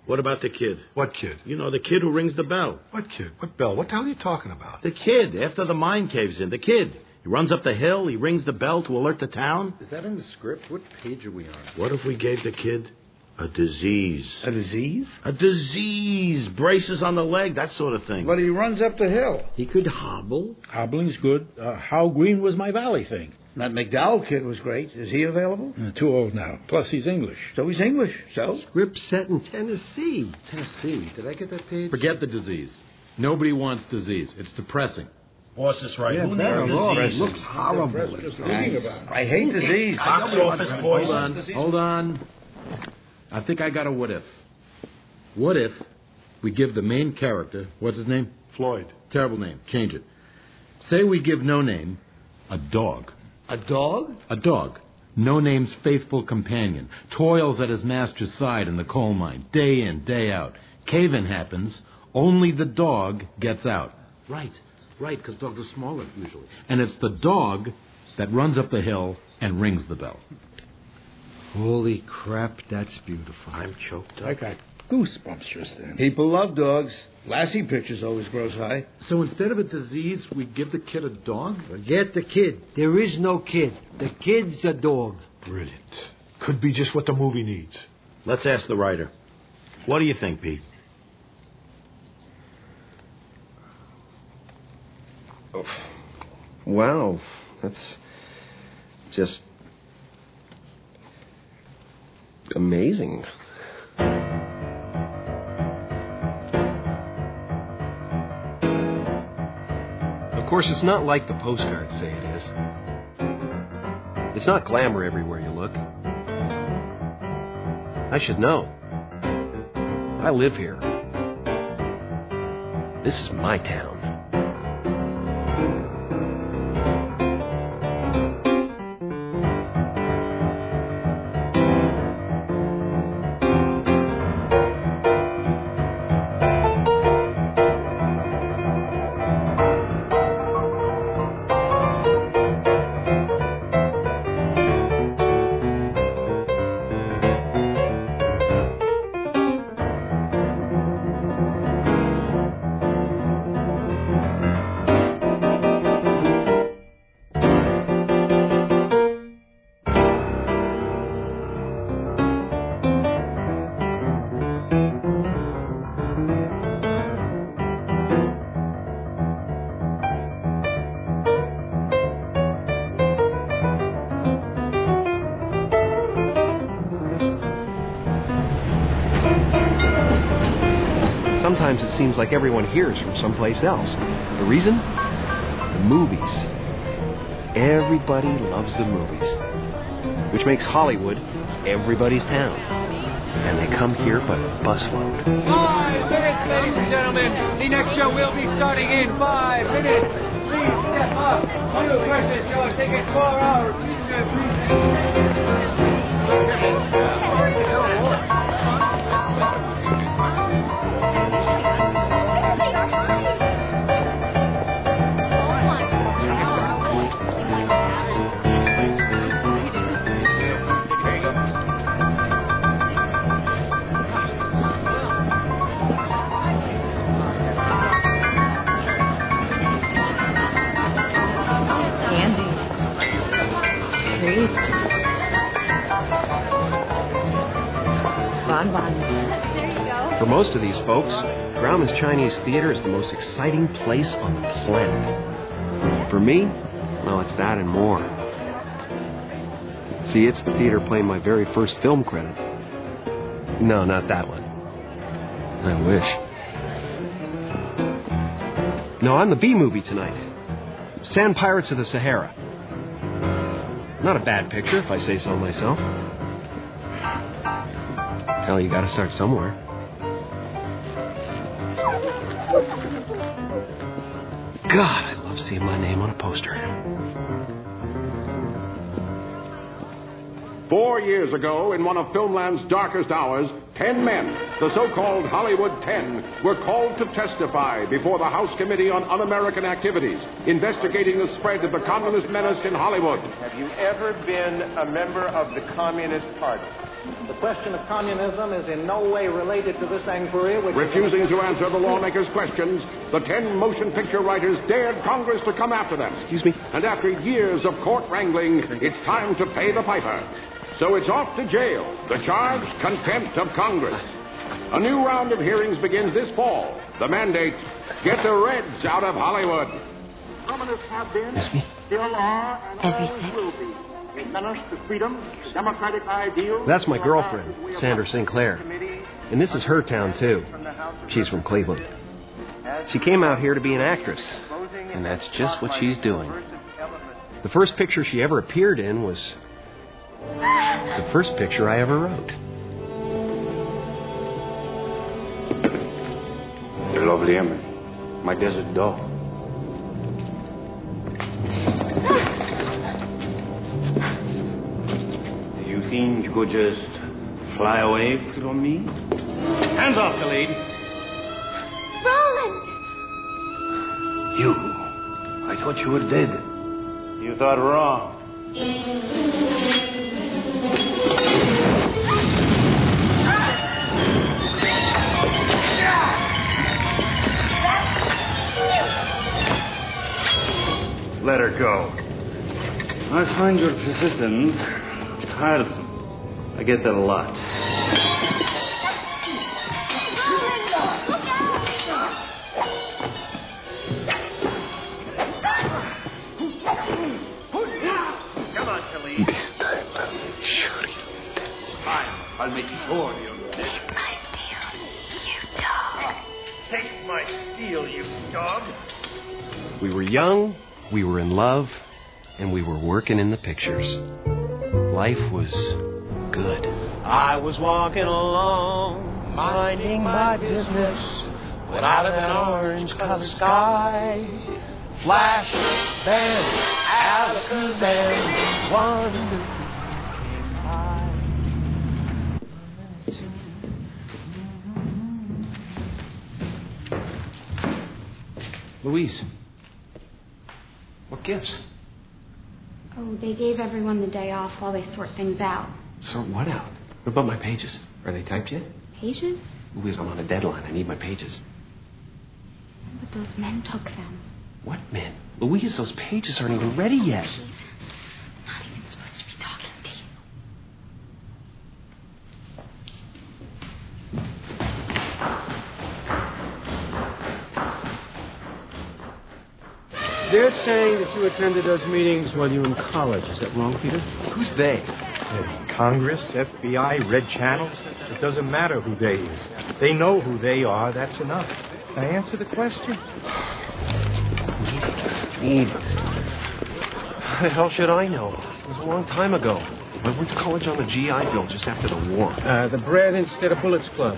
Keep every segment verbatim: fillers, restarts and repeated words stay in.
What about the kid? What kid? You know, the kid who rings the bell. What kid? What bell? What the hell are you talking about? The kid, after the mine caves in. The kid. He runs up the hill, he rings the bell to alert the town. Is that in the script? What page are we on? What if we gave the kid a disease? A disease? A disease. Braces on the leg, that sort of thing. But he runs up the hill. He could hobble. Hobbling's good. Uh, How Green Was My Valley thing. That McDowell kid was great. Is he available? Uh, too old now. Plus, he's English. So he's English. So? Script set in Tennessee. Tennessee. Did I get that page? Forget the disease. Nobody wants disease. It's depressing. Boss is right. Yeah, Who that's needs wrong. disease? It looks horrible. Just thinking about it. I hate disease. Box office boys. Hold on. Hold on. I think I got a what if. What if we give the main character, what's his name? Floyd. Terrible name. Change it. Say we give No Name a dog. A dog? A dog. No Name's faithful companion. Toils at his master's side in the coal mine, day in, day out. Cave-in happens. Only the dog gets out. Right. Right, because dogs are smaller, usually. And it's the dog that runs up the hill and rings the bell. Holy crap, that's beautiful. I'm choked up. I got goosebumps just then. People love dogs. Lassie pictures always grows high. So instead of a disease, we give the kid a dog? Forget the kid. There is no kid. The kid's a dog. Brilliant. Could be just what the movie needs. Let's ask the writer. What do you think, Pete? Oh. Wow. That's just amazing. Of course, it's not like the postcards say it is. It's not glamour everywhere you look. I should know. I live here. This is my town. Sometimes it seems like everyone here is from someplace else. The reason? The movies. Everybody loves the movies. Which makes Hollywood everybody's town. And they come here by the busload. Five minutes, ladies and gentlemen. The next show will be starting in five minutes. Please step up. New versus show tickets four hours. For most of these folks, Grauman's Chinese Theater is the most exciting place on the planet. For me, well, it's that and more. See, it's the theater playing my very first film credit. No, not that one. I wish. No, I'm the B-movie tonight. Sand Pirates of the Sahara. Not a bad picture, if I say so myself. Hell, you gotta start somewhere. God, I love seeing my name on a poster. Four years ago, in one of Filmland's darkest hours, ten men, the so-called Hollywood Ten, were called to testify before the House Committee on Un-American Activities, investigating the spread of the communist menace in Hollywood. Have you ever been a member of the Communist Party? The question of communism is in no way related to this inquiry. Which Refusing to answer the lawmakers' questions, the ten motion picture writers dared Congress to come after them. Excuse me? And after years of court wrangling, it's time to pay the piper. So it's off to jail. The charge, contempt of Congress. A new round of hearings begins this fall. The mandate, get the Reds out of Hollywood. Communists have been, still are, and always will be. A menace to freedom, democratic ideals. That's my girlfriend, Sandra Sinclair. And this is her town, too. She's from Cleveland. She came out here to be an actress. And that's just what she's doing. The first picture she ever appeared in was the first picture I ever wrote. You're lovely, Emily. My desert doll. You think you could just fly away from me? Hands off, Khalid. Roland! You. I thought you were dead. You thought wrong. Let her go. I find your persistence tiresome. I get that a lot. Come on, Khalid. This time I'll make sure you're dead. Fine. I'll make sure you're dead. Take my steel, you dog. We were young, we were in love, and we were working in the pictures. Life was good. I was walking along, minding my business, when out of an orange-colored sky, flash, band, alakazam, wonderful came by. Louise, what gives? Oh, they gave everyone the day off while they sort things out. Sort what out? What about my pages? Are they typed yet? Pages? Louise, I'm on a deadline. I need my pages. But those men took them. What men? Louise, those pages aren't even ready yet. I'm not even supposed to be talking to you. They're saying that you attended those meetings while you were in college. Is that wrong, Peter? Who's they? Uh, Congress, F B I, red channels. It doesn't matter who they is. They know who they are. That's enough. Now answer the question. Steve. How the hell should I know? It was a long time ago. I went to college on the G I Bill just after the war. Uh, the Bread Instead of Bullets Club.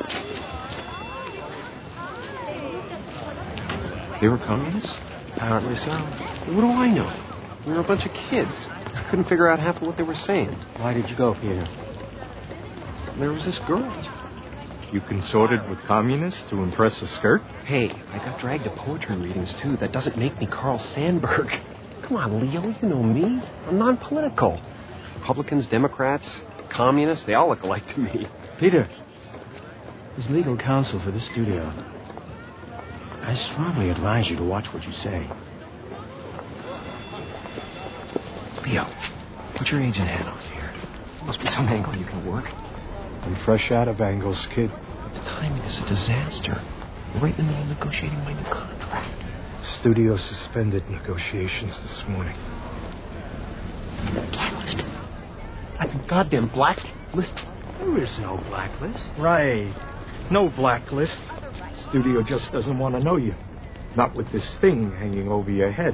They were communists? Apparently so. What do I know? We were a bunch of kids. I couldn't figure out half of what they were saying. Why did you go, Peter? There was this girl. You consorted with communists to impress a skirt? Hey, I got dragged to poetry readings, too. That doesn't make me Carl Sandburg. Come on, Leo, you know me. I'm non-political. Republicans, Democrats, communists, they all look alike to me. Peter, as legal counsel for this studio, I strongly advise you to watch what you say. Leo, put your agent hat on here. Must be some angle you can work. I'm fresh out of angles, kid. The timing is a disaster. We're right in the middle of negotiating my new contract. Studio suspended negotiations this morning. Blacklist. I've been goddamn blacklist. There is no blacklist. Right. No blacklist. Studio just doesn't want to know you. Not with this thing hanging over your head.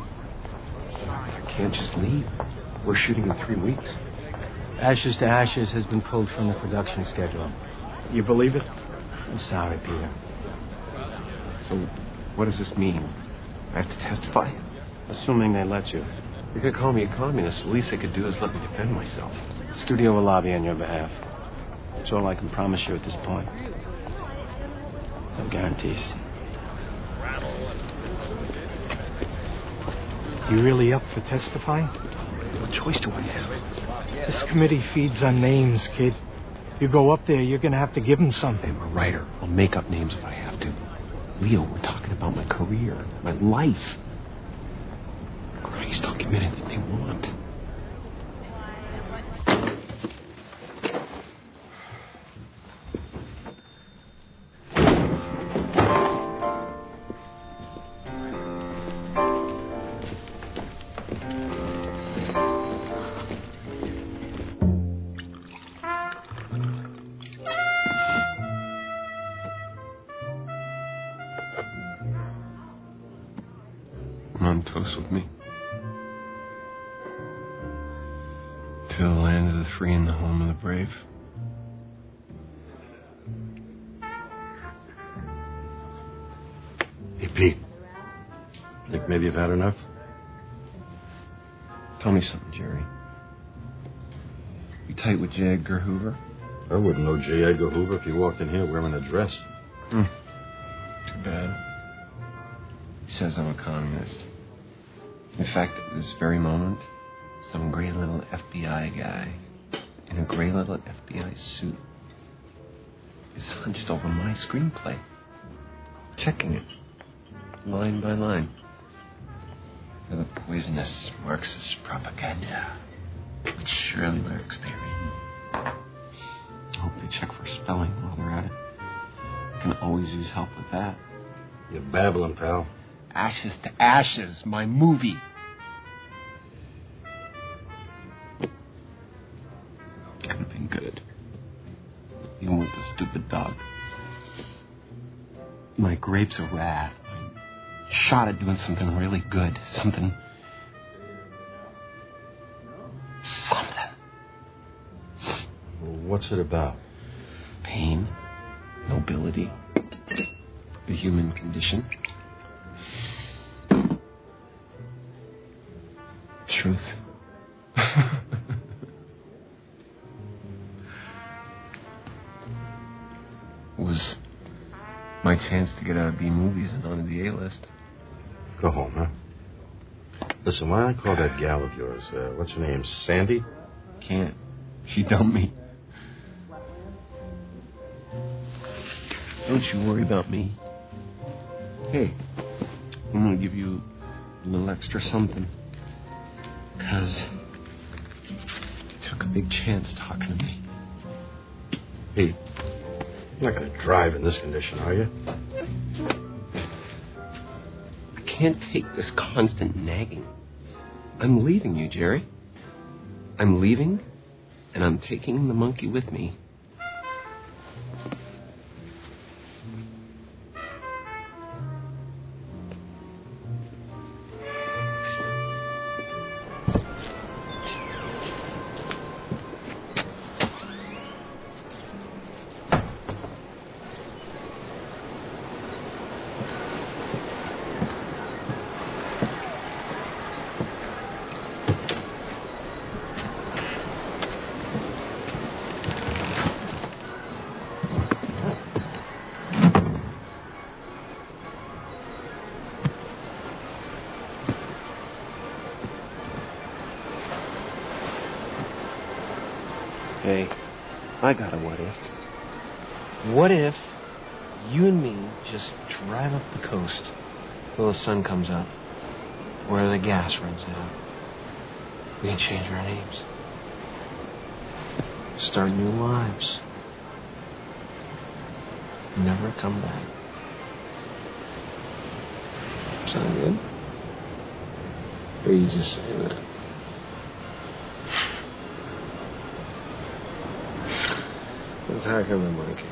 I can't just leave. We're shooting in three weeks. Ashes to Ashes has been pulled from the production schedule. You believe it? I'm sorry, Peter. So, what does this mean? I have to testify? Assuming they let you. You could call me a communist. The least they could do is let me defend myself. The studio will lobby on your behalf. That's all I can promise you at this point. No guarantees. You really up for testifying? What choice do I have? This committee feeds on names, kid. You go up there, you're going to have to give them something. I'm a writer. I'll make up names if I have to. Leo, we're talking about my career, my life. Christ, I'll give them anything they want. On toast with me. To the land of the free and the home of the brave. Hey, Pete. Think maybe you've had enough? Tell me something, Jerry. You tight with J. Edgar Hoover? I wouldn't know J. Edgar Hoover if he walked in here wearing a dress. Hmm. Too bad. He says I'm a communist. In fact, at this very moment, some gray little F B I guy in a gray little F B I suit is hunched over my screenplay, checking it, line by line, for the poisonous Marxist propaganda, which surely lurks therein. I hope they check for spelling while they're at it. Can always use help with that. You're babbling, pal. Ashes to Ashes, my movie. Could have been good. Even with the stupid dog. My Grapes of Wrath. My shot at doing something really good. Something. Something. Well, what's it about? Pain. Nobility. The human condition. Truth. Was my chance to get out of B movies and onto the A-list. Go home, huh? Listen, why don't I call that gal of yours? Uh, what's her name? Sandy? Can't. She dumped me. Don't you worry about me. Hey, I'm gonna give you a little extra something. Because you took a big chance talking to me. Pete, you're not going to drive in this condition, are you? I can't take this constant nagging. I'm leaving you, Jerry. I'm leaving, and I'm taking the monkey with me. Hey, I got a what if. What if you and me just drive up the coast till the sun comes up, where the gas runs out? We can change our names. Start new lives. Never come back. Sound good? Or you just say that? That's how come I'm like it.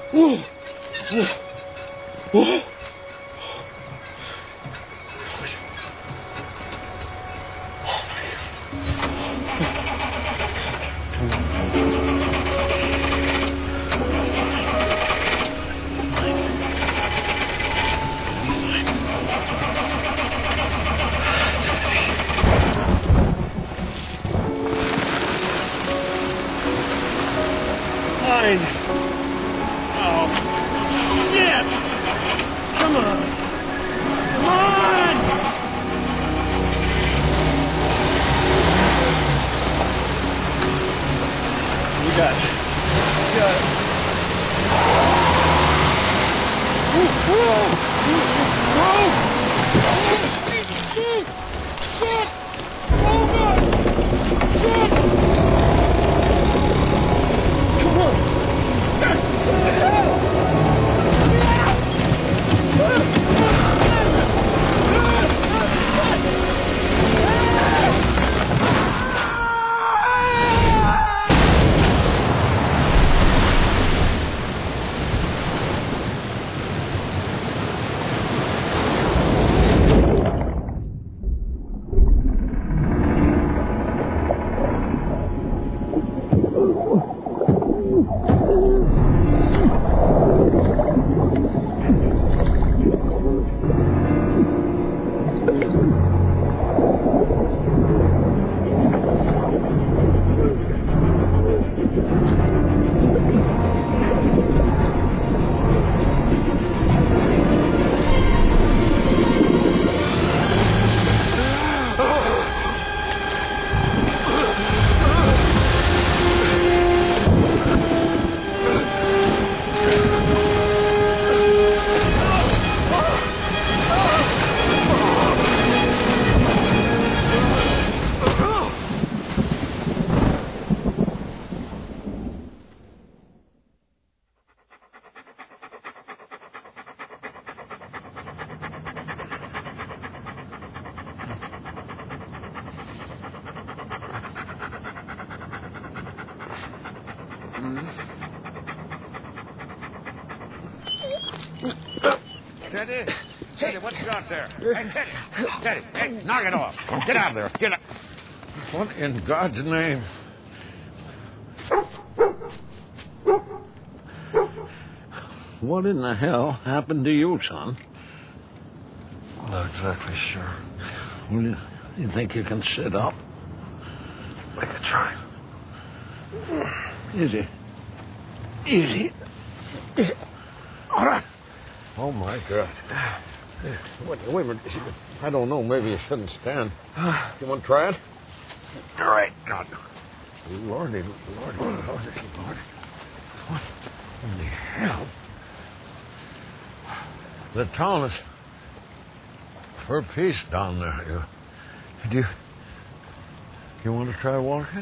Whoa. Whoa. Teddy? Teddy, what you got there? Hey, Teddy! Teddy, hey, knock it off. Get out of there. Get out. What in God's name? What in the hell happened to you, son? Not exactly sure. Well, you, you think you can sit up? I could try. Easy. Easy. Easy. All right. Oh, my God. Wait, wait a minute. I don't know. Maybe you shouldn't stand. Do you want to try it? All right. God. Lordy, Lordy, Lordy, Lordy. What in the hell? The town is for peace down there. You, do you, you want to try walking?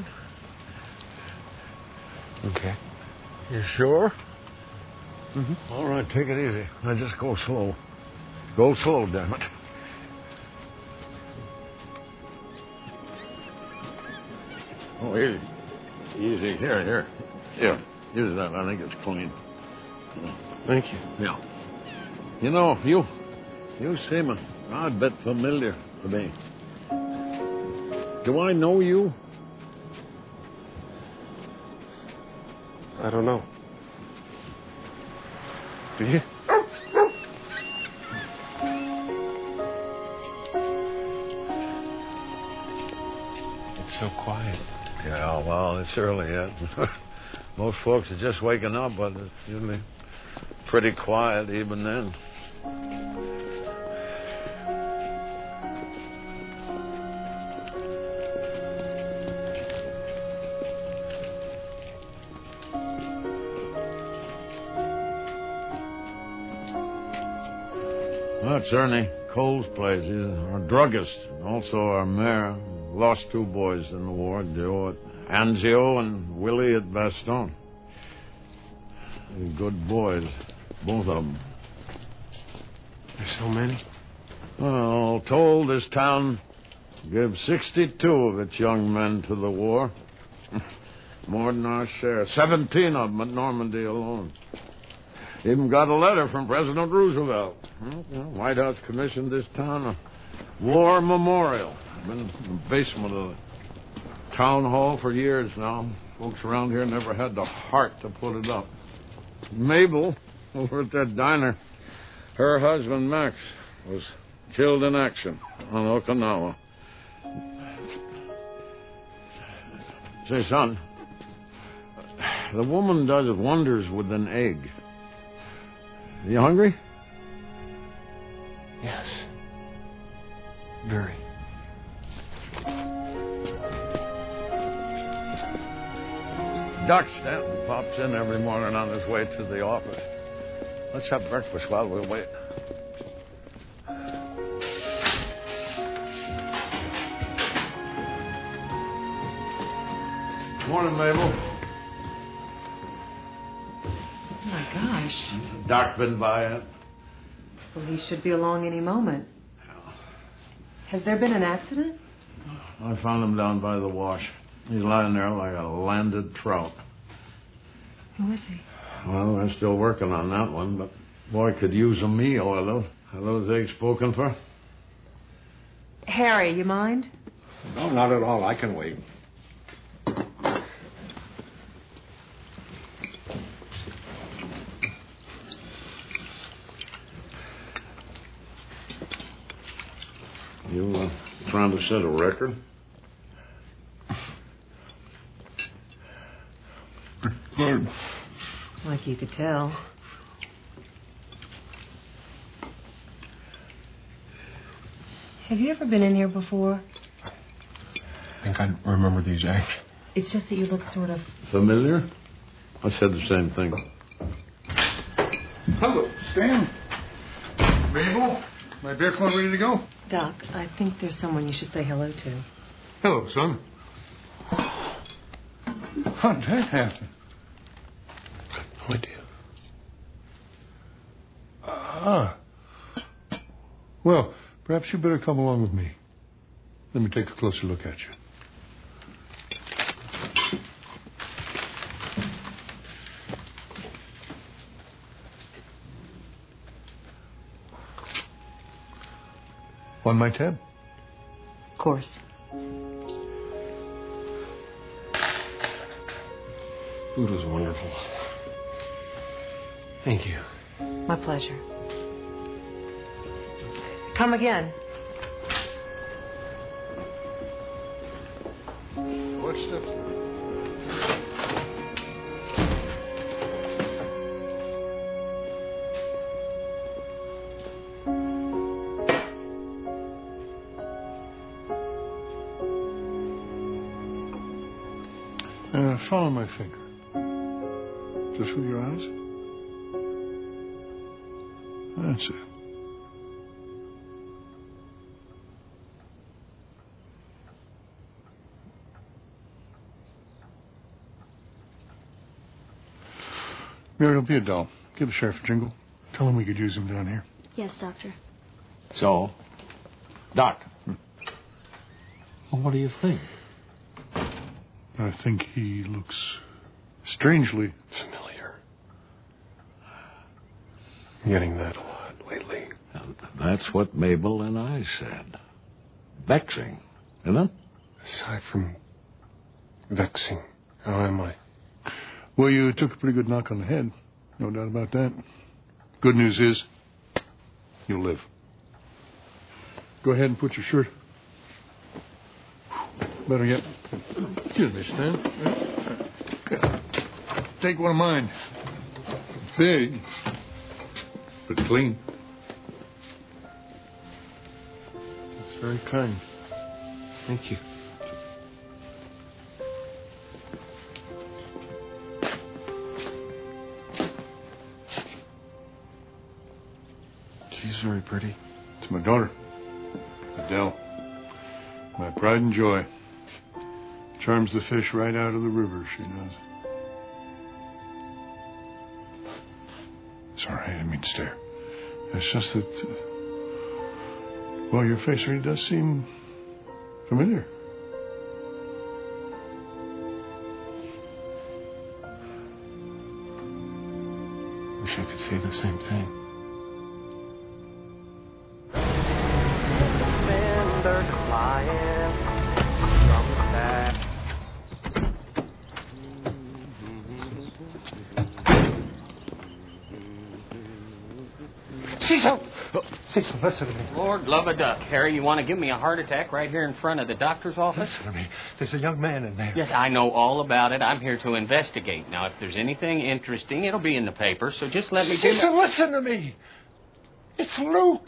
Okay. You sure? Mm-hmm. All right, take it easy. Now just go slow. Go slow, damn it. Oh, easy. Easy. Here, here. Here. Use that. I think it's clean. Thank you. Yeah. You know, you you seem a odd bit familiar to me. Do I know you? I don't know. Do you? It's so quiet. Yeah, well, it's early yet. Most folks are just waking up, but it's usually pretty quiet even then. That's Ernie Cole's place. He's our druggist, and also our mayor. Lost two boys in the war, Joe at Anzio and Willie at Bastogne. Good boys, both of them. There's so many? Well, all told, this town gave sixty-two of its young men to the war. More than our share. Seventeen of them at Normandy alone. Even got a letter from President Roosevelt. Well, you know, White House commissioned this town a war memorial. Been in the basement of the town hall for years now. Folks around here never had the heart to put it up. Mabel, over at that diner, her husband, Max, was killed in action on Okinawa. Say, son, the woman does wonders with an egg. You hungry? Yes. Very. Doc Stanton pops in every morning on his way to the office. Let's have breakfast while we wait. Morning, Mabel. Oh, my gosh. Doc been by it? Well, he should be along any moment. Has there been an accident? I found him down by the wash. He's lying there like a landed trout. Who is he? Well, we're still working on that one, but boy could use a meal. Are those, are those eggs spoken for? Harry, you mind? No, not at all. I can wait. You uh, trying to set a record? Good. Like you could tell. Have you ever been in here before? I think I remember these eggs. It's just that you look sort of... Familiar? I said the same thing. Hello, Stan. Mabel, my beer cone ready to go? Doc, I think there's someone you should say hello to. Hello, son. How did that happen? No idea. Ah. Well, perhaps you better come along with me. Let me take a closer look at you. On my tab? Of course. Food was wonderful. Thank you. My pleasure. Come again. What steps? Uh, follow my finger. Just with your eyes. That's it. Mary, don't be a doll. Give the sheriff a jingle. Tell him we could use him down here. Yes, Doctor. So? Doc. Hmm. Well, what do you think? I think he looks strangely familiar. I'm getting that a lot lately. And that's what Mabel and I said. Vexing, isn't it? Aside from vexing, how am I? Well, you took a pretty good knock on the head. No doubt about that. Good news is, you'll live. Go ahead and put your shirt. Better yet, excuse me, Stan. Yeah. Take one of mine. Big, but clean. That's very kind. Thank you. She's very pretty. It's my daughter, Adele. My pride and joy. Charms the fish right out of the river, she does. Sorry, I didn't mean to stare. It's just that, uh, well, your face really does seem familiar. Wish I could say the same thing. Fender client from the back. Cecil! Cecil, listen to me. Lord love a duck. Harry, you want to give me a heart attack right here in front of the doctor's office? Listen to me. There's a young man in there. Yes, I know all about it. I'm here to investigate. Now, if there's anything interesting, it'll be in the paper, so just let me do Cecil, my... listen to me. It's Luke.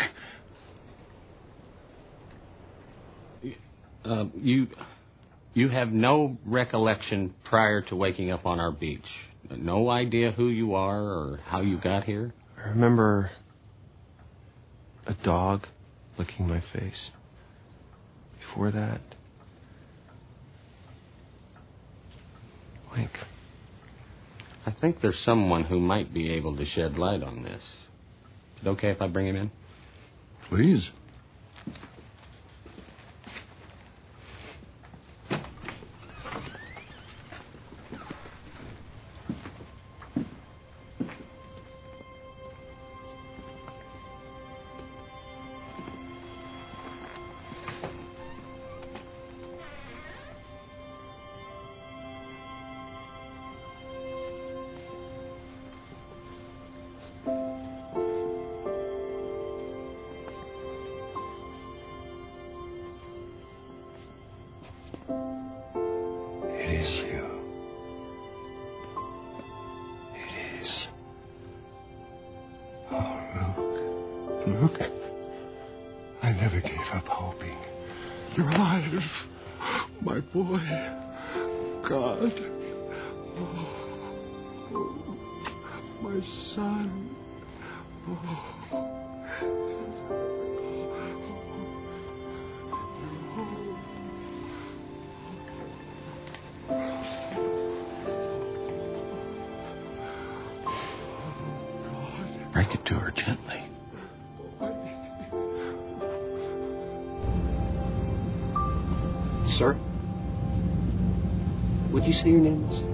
Uh, you... You have no recollection prior to waking up on our beach? No idea who you are or how you got here? I remember a dog licking my face. Before that, Wink. I think there's someone who might be able to shed light on this. Is it okay if I bring him in? Please. Luke, I never gave up hoping. You're alive, my boy. God. Oh, oh, my son. Oh. Break it to her gently. Sir? Would you say your name was?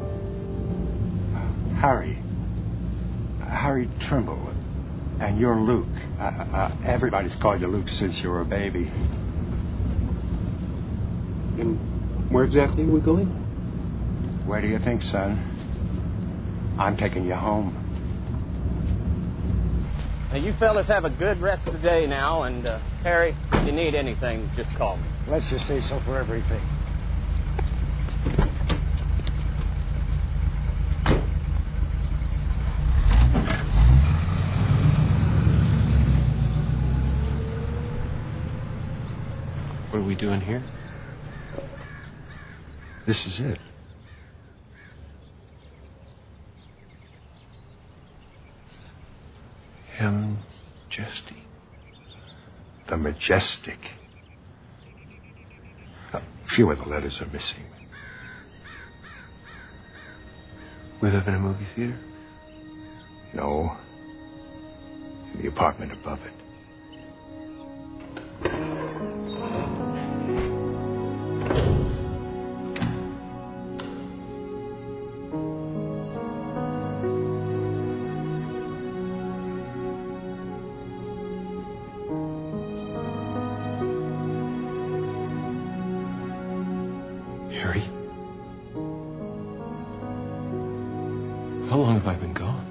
Harry. Harry Trimble. And you're Luke. Uh, uh, everybody's called you Luke since you were a baby. And where exactly are we going? Where do you think, son? I'm taking you home. Now, you fellas have a good rest of the day now, and, uh, Harry, if you need anything, just call me. Let's just say so for everything. What are we doing here? This is it. M. Majesty. The Majestic. A few of the letters are missing. We live in a movie theater? No. In the apartment above it. Harry? How long have I been gone?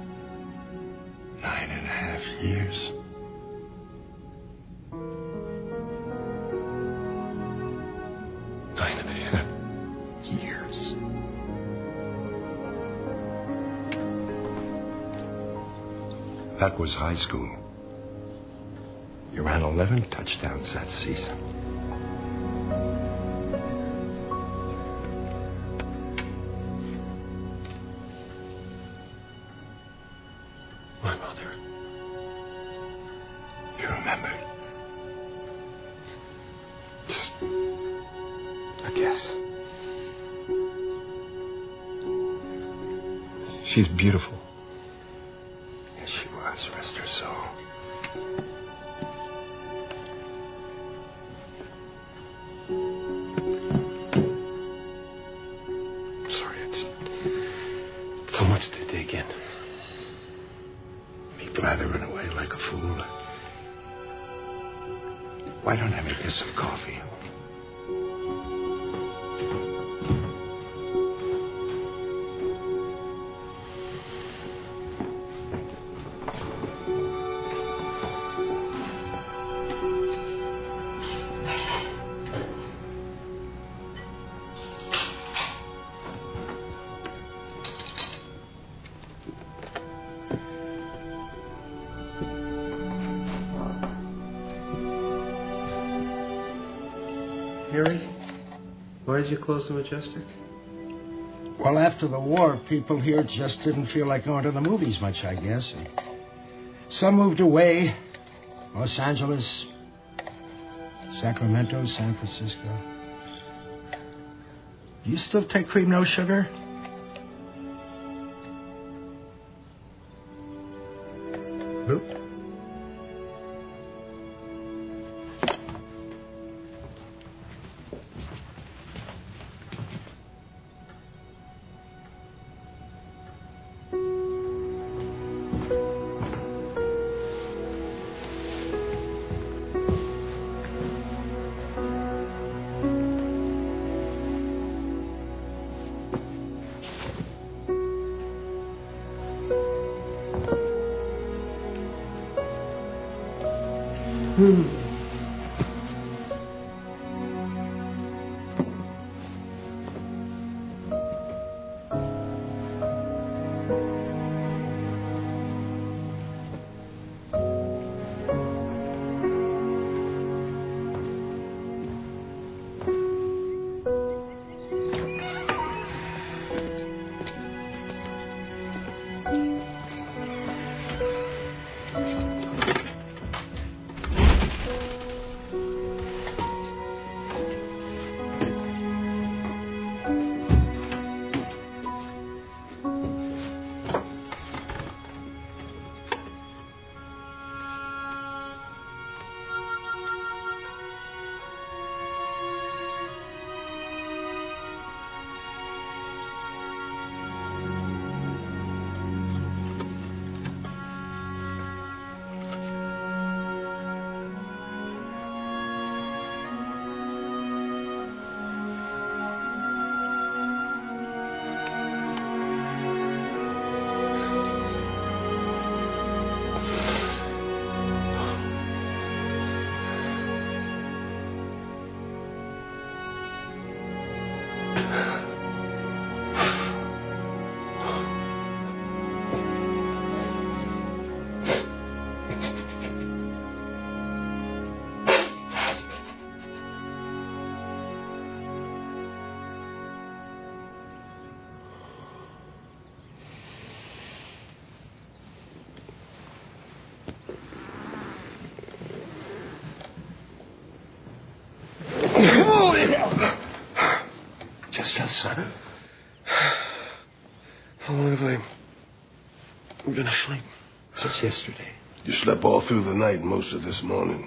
Nine and a half years. Nine and a half years. That was high school. You ran eleven touchdowns that season. My mother. You remember? Just a guess. She's beautiful. Yes, she was. Rest her soul. I'm sorry, it's so much to take in. blathering away like a fool. Why don't I make you some coffee? Harry, why did you close the Majestic? Well, after the war, people here just didn't feel like going to the movies much, I guess. And some moved away. Los Angeles, Sacramento, San Francisco. Do you still take cream, no sugar? Luke? Hmm. Just us, son. How long have I been asleep? Since yesterday. You slept all through the night and most of this morning.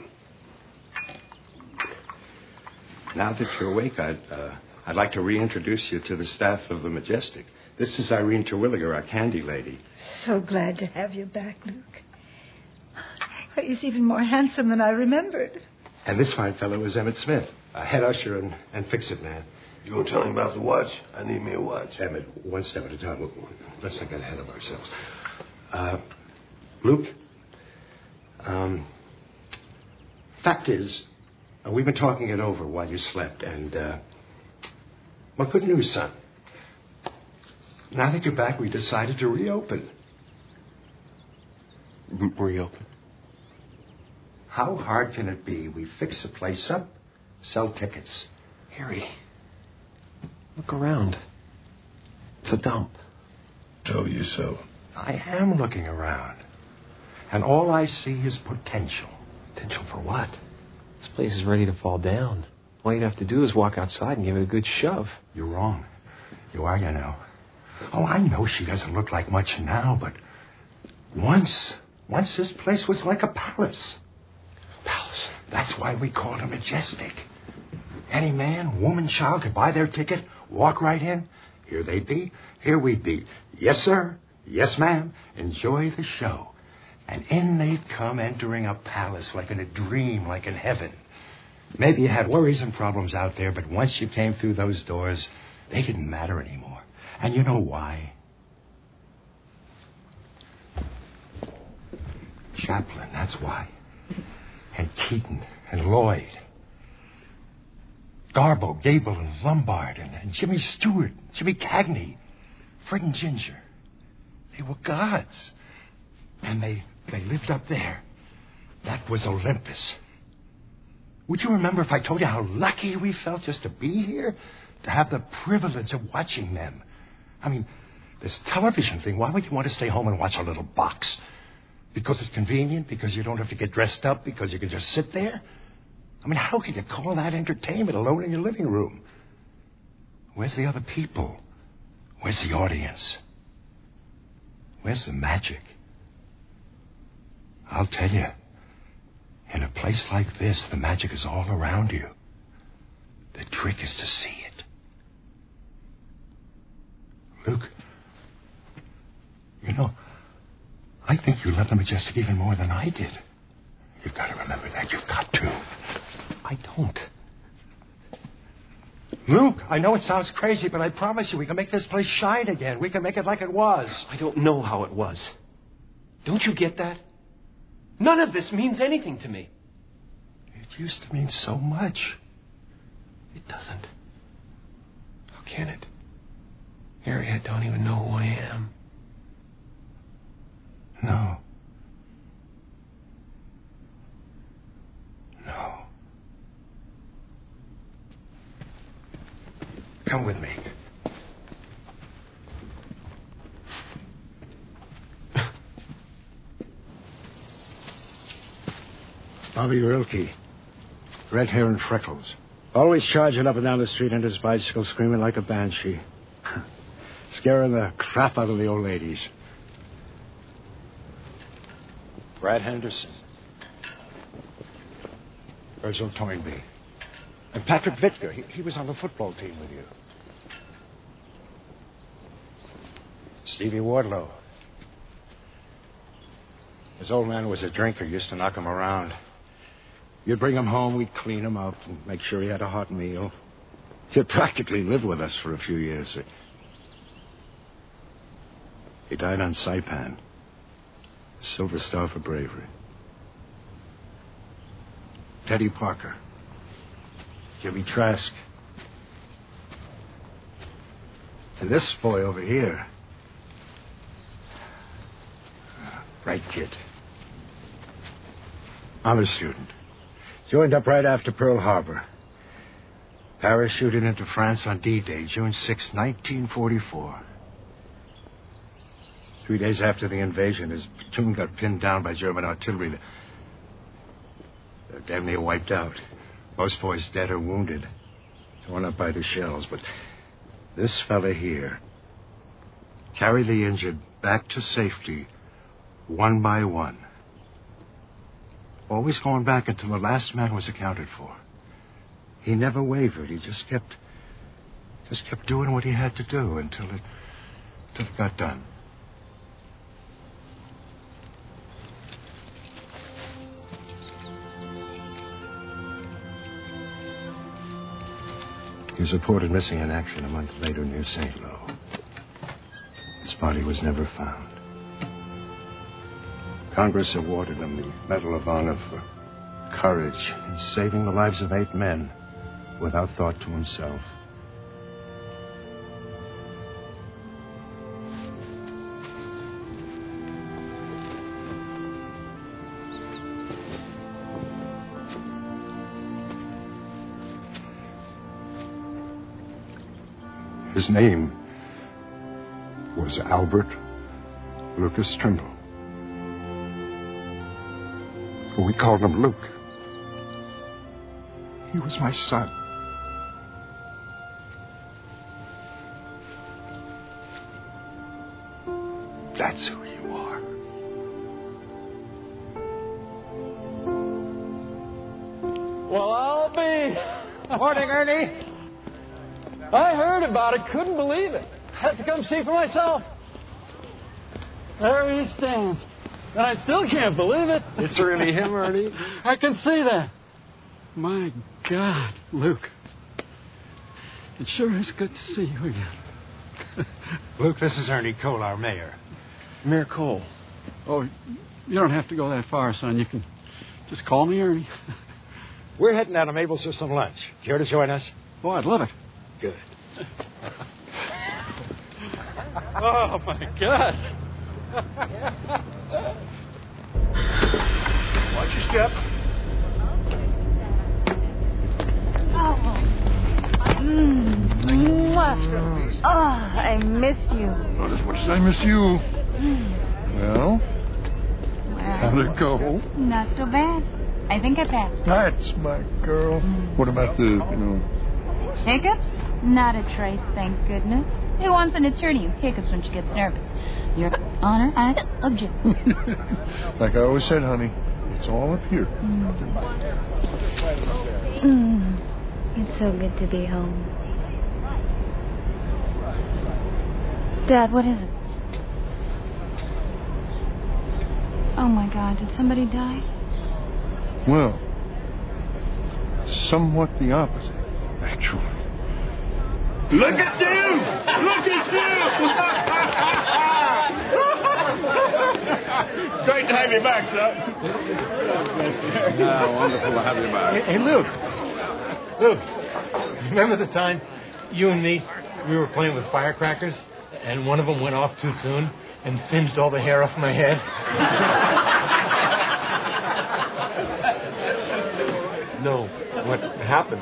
Now that you're awake, I'd, uh, I'd like to reintroduce you to the staff of the Majestic. This is Irene Terwilliger, our candy lady. So glad to have you back, Luke. He's even more handsome than I remembered. And this fine fellow is Emmett Smith, a head usher and, and fix-it man. You gonna tell him about the watch? I need me a watch. Emmett, one step at a time. Let's not get ahead of ourselves. Uh, Luke, um, fact is, uh, we've been talking it over while you slept, and, uh, well, good news, son. Now that you're back, we decided to reopen. R- reopen? How hard can it be? We fix the place up, sell tickets. Harry, look around. It's a dump. Told you so. I am looking around. And all I see is potential. Potential for what? This place is ready to fall down. All you'd have to do is walk outside and give it a good shove. You're wrong. You are, you know. Oh, I know she doesn't look like much now, but once, once this place was like a palace. Palace. That's why we called it Majestic. Any man, woman, child could buy their ticket, walk right in. Here they'd be. Here we'd be. Yes, sir. Yes, ma'am. Enjoy the show. And in they'd come, entering a palace like in a dream, like in heaven. Maybe you had worries and problems out there, but once you came through those doors, they didn't matter anymore. And you know why? Chaplin, that's why. And Keaton and Lloyd. Garbo, Gable, and Lombard, and, and Jimmy Stewart, Jimmy Cagney, Fred and Ginger. They were gods. And they, they lived up there. That was Olympus. Would you remember if I told you how lucky we felt just to be here? To have the privilege of watching them? I mean, this television thing, why would you want to stay home and watch a little box? Because it's convenient? Because you don't have to get dressed up? Because you can just sit there? I mean, how can you call that entertainment alone in your living room? Where's the other people? Where's the audience? Where's the magic? I'll tell you, in a place like this, the magic is all around you. The trick is to see it. Luke, you know, I think you love the Majestic even more than I did. You've got to remember that. You've got to. I don't. Luke, I know it sounds crazy, but I promise you we can make this place shine again. We can make it like it was. I don't know how it was. Don't you get that? None of this means anything to me. It used to mean so much. It doesn't. How can it? Harry, I don't even know who I am. No. No. Come with me. Bobby Rilke. Red hair and freckles. Always charging up and down the street on his bicycle, screaming like a banshee. Scaring the crap out of the old ladies. Brad Henderson. Virgil Toynbee. And Patrick Vitker. He, he was on the football team with you. Stevie Wardlow. His old man was a drinker, used to knock him around. You'd bring him home, we'd clean him up and make sure he had a hot meal. He'd practically lived with us for a few years. He died on Saipan. Silver Star for bravery. Teddy Parker. Jimmy Trask. And this boy over here. Bright kid. Honor student. Joined up right after Pearl Harbor. Parachuted into France on D-Day, June sixth, nineteen forty-four. Three days after the invasion, his platoon got pinned down by German artillery. They're damn near wiped out. Most boys dead or wounded, torn up by the shells. But this fella here carried the injured back to safety one by one. Always going back until the last man was accounted for. He never wavered. He just kept, just kept doing what he had to do until it, until it got done. He was reported missing in action a month later near Saint Lo. His body was never found. Congress awarded him the Medal of Honor for courage in saving the lives of eight men without thought to himself. His name was Albert Lucas Trimble. We called him Luke. He was my son. That's who you are. Well, I'll be. Morning, Ernie. I heard about it. Couldn't believe it. Had to come see for myself. There he stands. And I still can't believe it. It's really him, Ernie. I can see that. My God, Luke. It sure is good to see you again. Luke, this is Ernie Cole, our mayor. Mayor Cole. Oh, you don't have to go that far, son. You can just call me Ernie. We're heading down to Mabel's for some lunch. Care to join us? Oh, I'd love it. Good. Oh, my God. Watch your step. Oh. Mm. Mwah. Oh, I missed you. Not as much as I miss you. Well, how'd it go? Not so bad. I think I passed. That's my girl. What about the, you know... Hiccups? Not a trace, thank goodness. Who wants an attorney who hiccups when she gets nervous? Your Honor, I object. Like I always said, honey, it's all up here. Mm. Mm. It's so good to be home. Dad, what is it? Oh, my God, did somebody die? Well, somewhat the opposite, actually. Look at you! Look at you! Great to have you back, son. Ah, wonderful to have you back. Hey, hey, Luke. Luke, remember the time you and me, we were playing with firecrackers, and one of them went off too soon and singed all the hair off my head? No. What happened?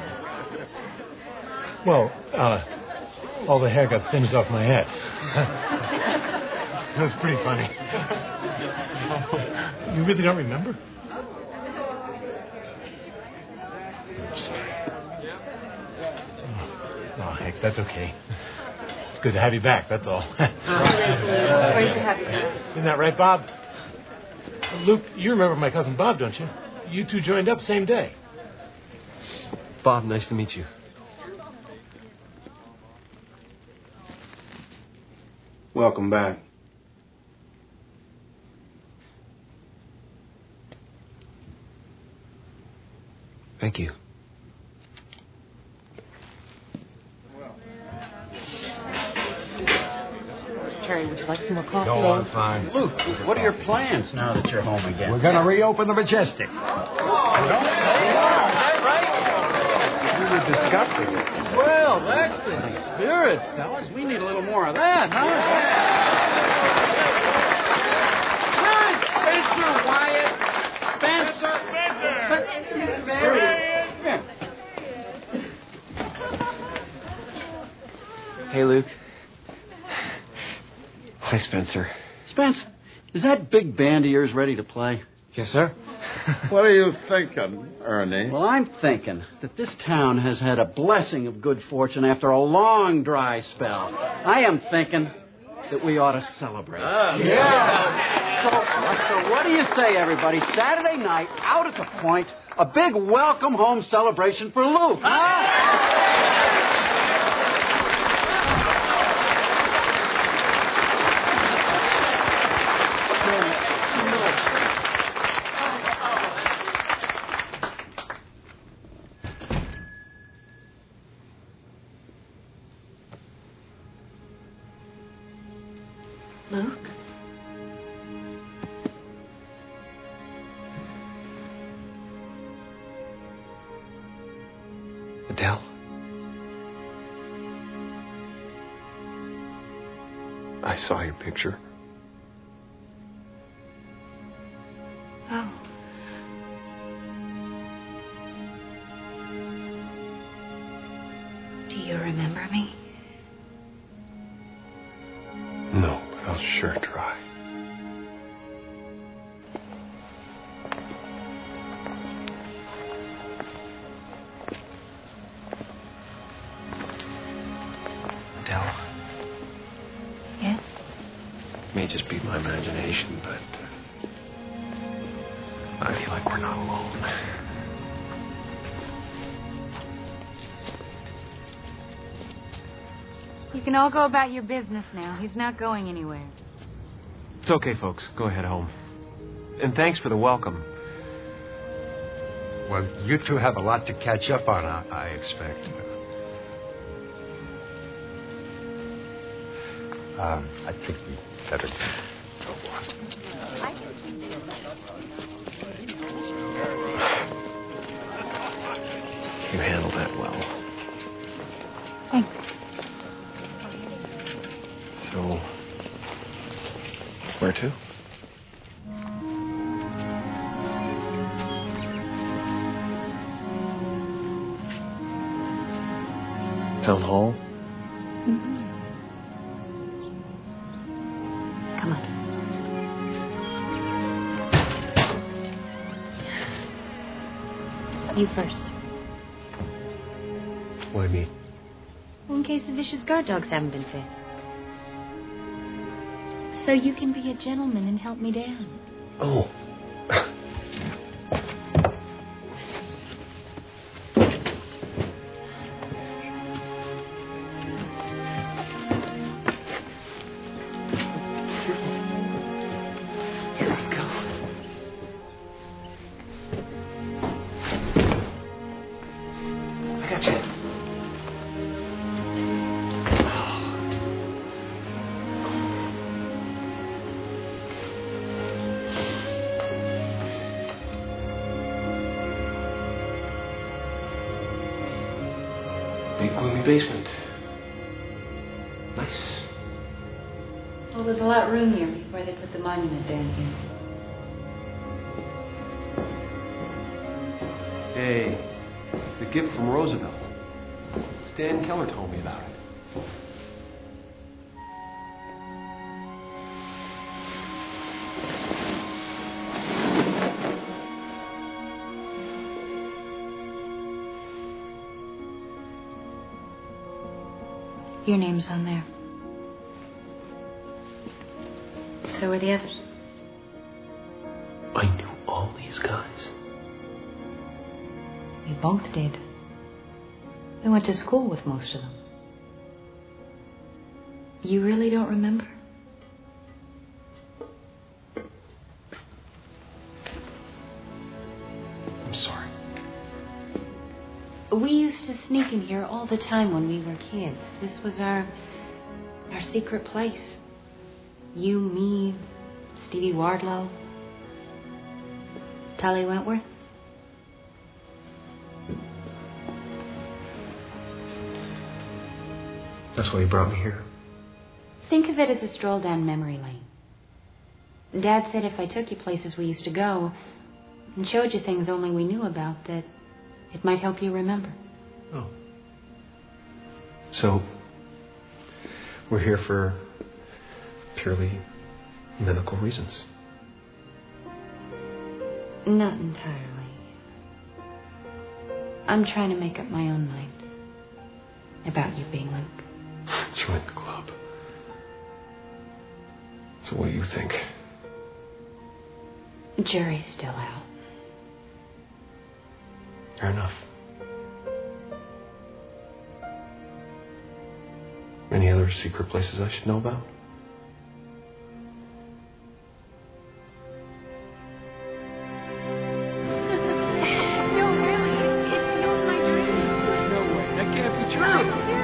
Well, uh, all the hair got singed off my head. It was pretty funny. You really don't remember? I'm sorry. Oh, heck, that's okay. It's good to have you back, that's all. Great to have you back. Isn't that right, Bob? Luke, you remember my cousin Bob, don't you? You two joined up same day. Bob, nice to meet you. Welcome back. Thank you. Terry, would you like some more coffee? No, I'm fine. Luke, what are your plans now that you're home again? We're going to reopen the Majestic. Don't say that. Is that right? We were discussing it. Well, that's the spirit, fellas. We need a little more of that, huh? Where's Spencer, Wyatt? Spencer! Spencer! There he is. Hey, Luke. Hi, Spencer. Spence, is that big band of yours ready to play? Yes, sir. What are you thinking, Ernie? Well, I'm thinking that this town has had a blessing of good fortune after a long dry spell. I am thinking that we ought to celebrate. Oh, yeah. So, so what do you say, everybody? Saturday night, out at the Point, a big welcome home celebration for Luke. Huh? Luke? Adele. I saw your picture. Oh. Do you remember me? No, but I'll sure try. Adele. Yes? It may just be my imagination, but uh, I feel like we're not alone. You can all go about your business now. He's not going anywhere. It's okay, folks. Go ahead home. And thanks for the welcome. Well, you two have a lot to catch up on, I, I expect. Um, I think we better go on. You handled that well. Thanks. So, where to? Town hall? Mm-hmm. Come on. You first. What do you mean? Well, in case the vicious guard dogs haven't been fed. So you can be a gentleman and help me down. Oh. Big gloomy basement. Nice. Well, it was a lot roomier before they put the monument down here. Hey, the gift from Roosevelt. Stan Keller told me about it. Your name's on there. So were the others. I knew all these guys. We both did. We went to school with most of them. You really don't remember? I'm sorry. We used to sneak in here all the time when we were kids. This was our our secret place. You, me, Stevie Wardlow, Tully Wentworth. That's why you brought me here. Think of it as a stroll down memory lane. Dad said if I took you places we used to go and showed you things only we knew about, that it might help you remember. Oh. So, we're here for purely medical reasons. Not entirely. I'm trying to make up my own mind about you being Luke. Join the club. So what do you think? Jury's still out. Fair enough. Any other secret places I should know about? No, really, it, it fueled my dreams. There's no way. That can't be true.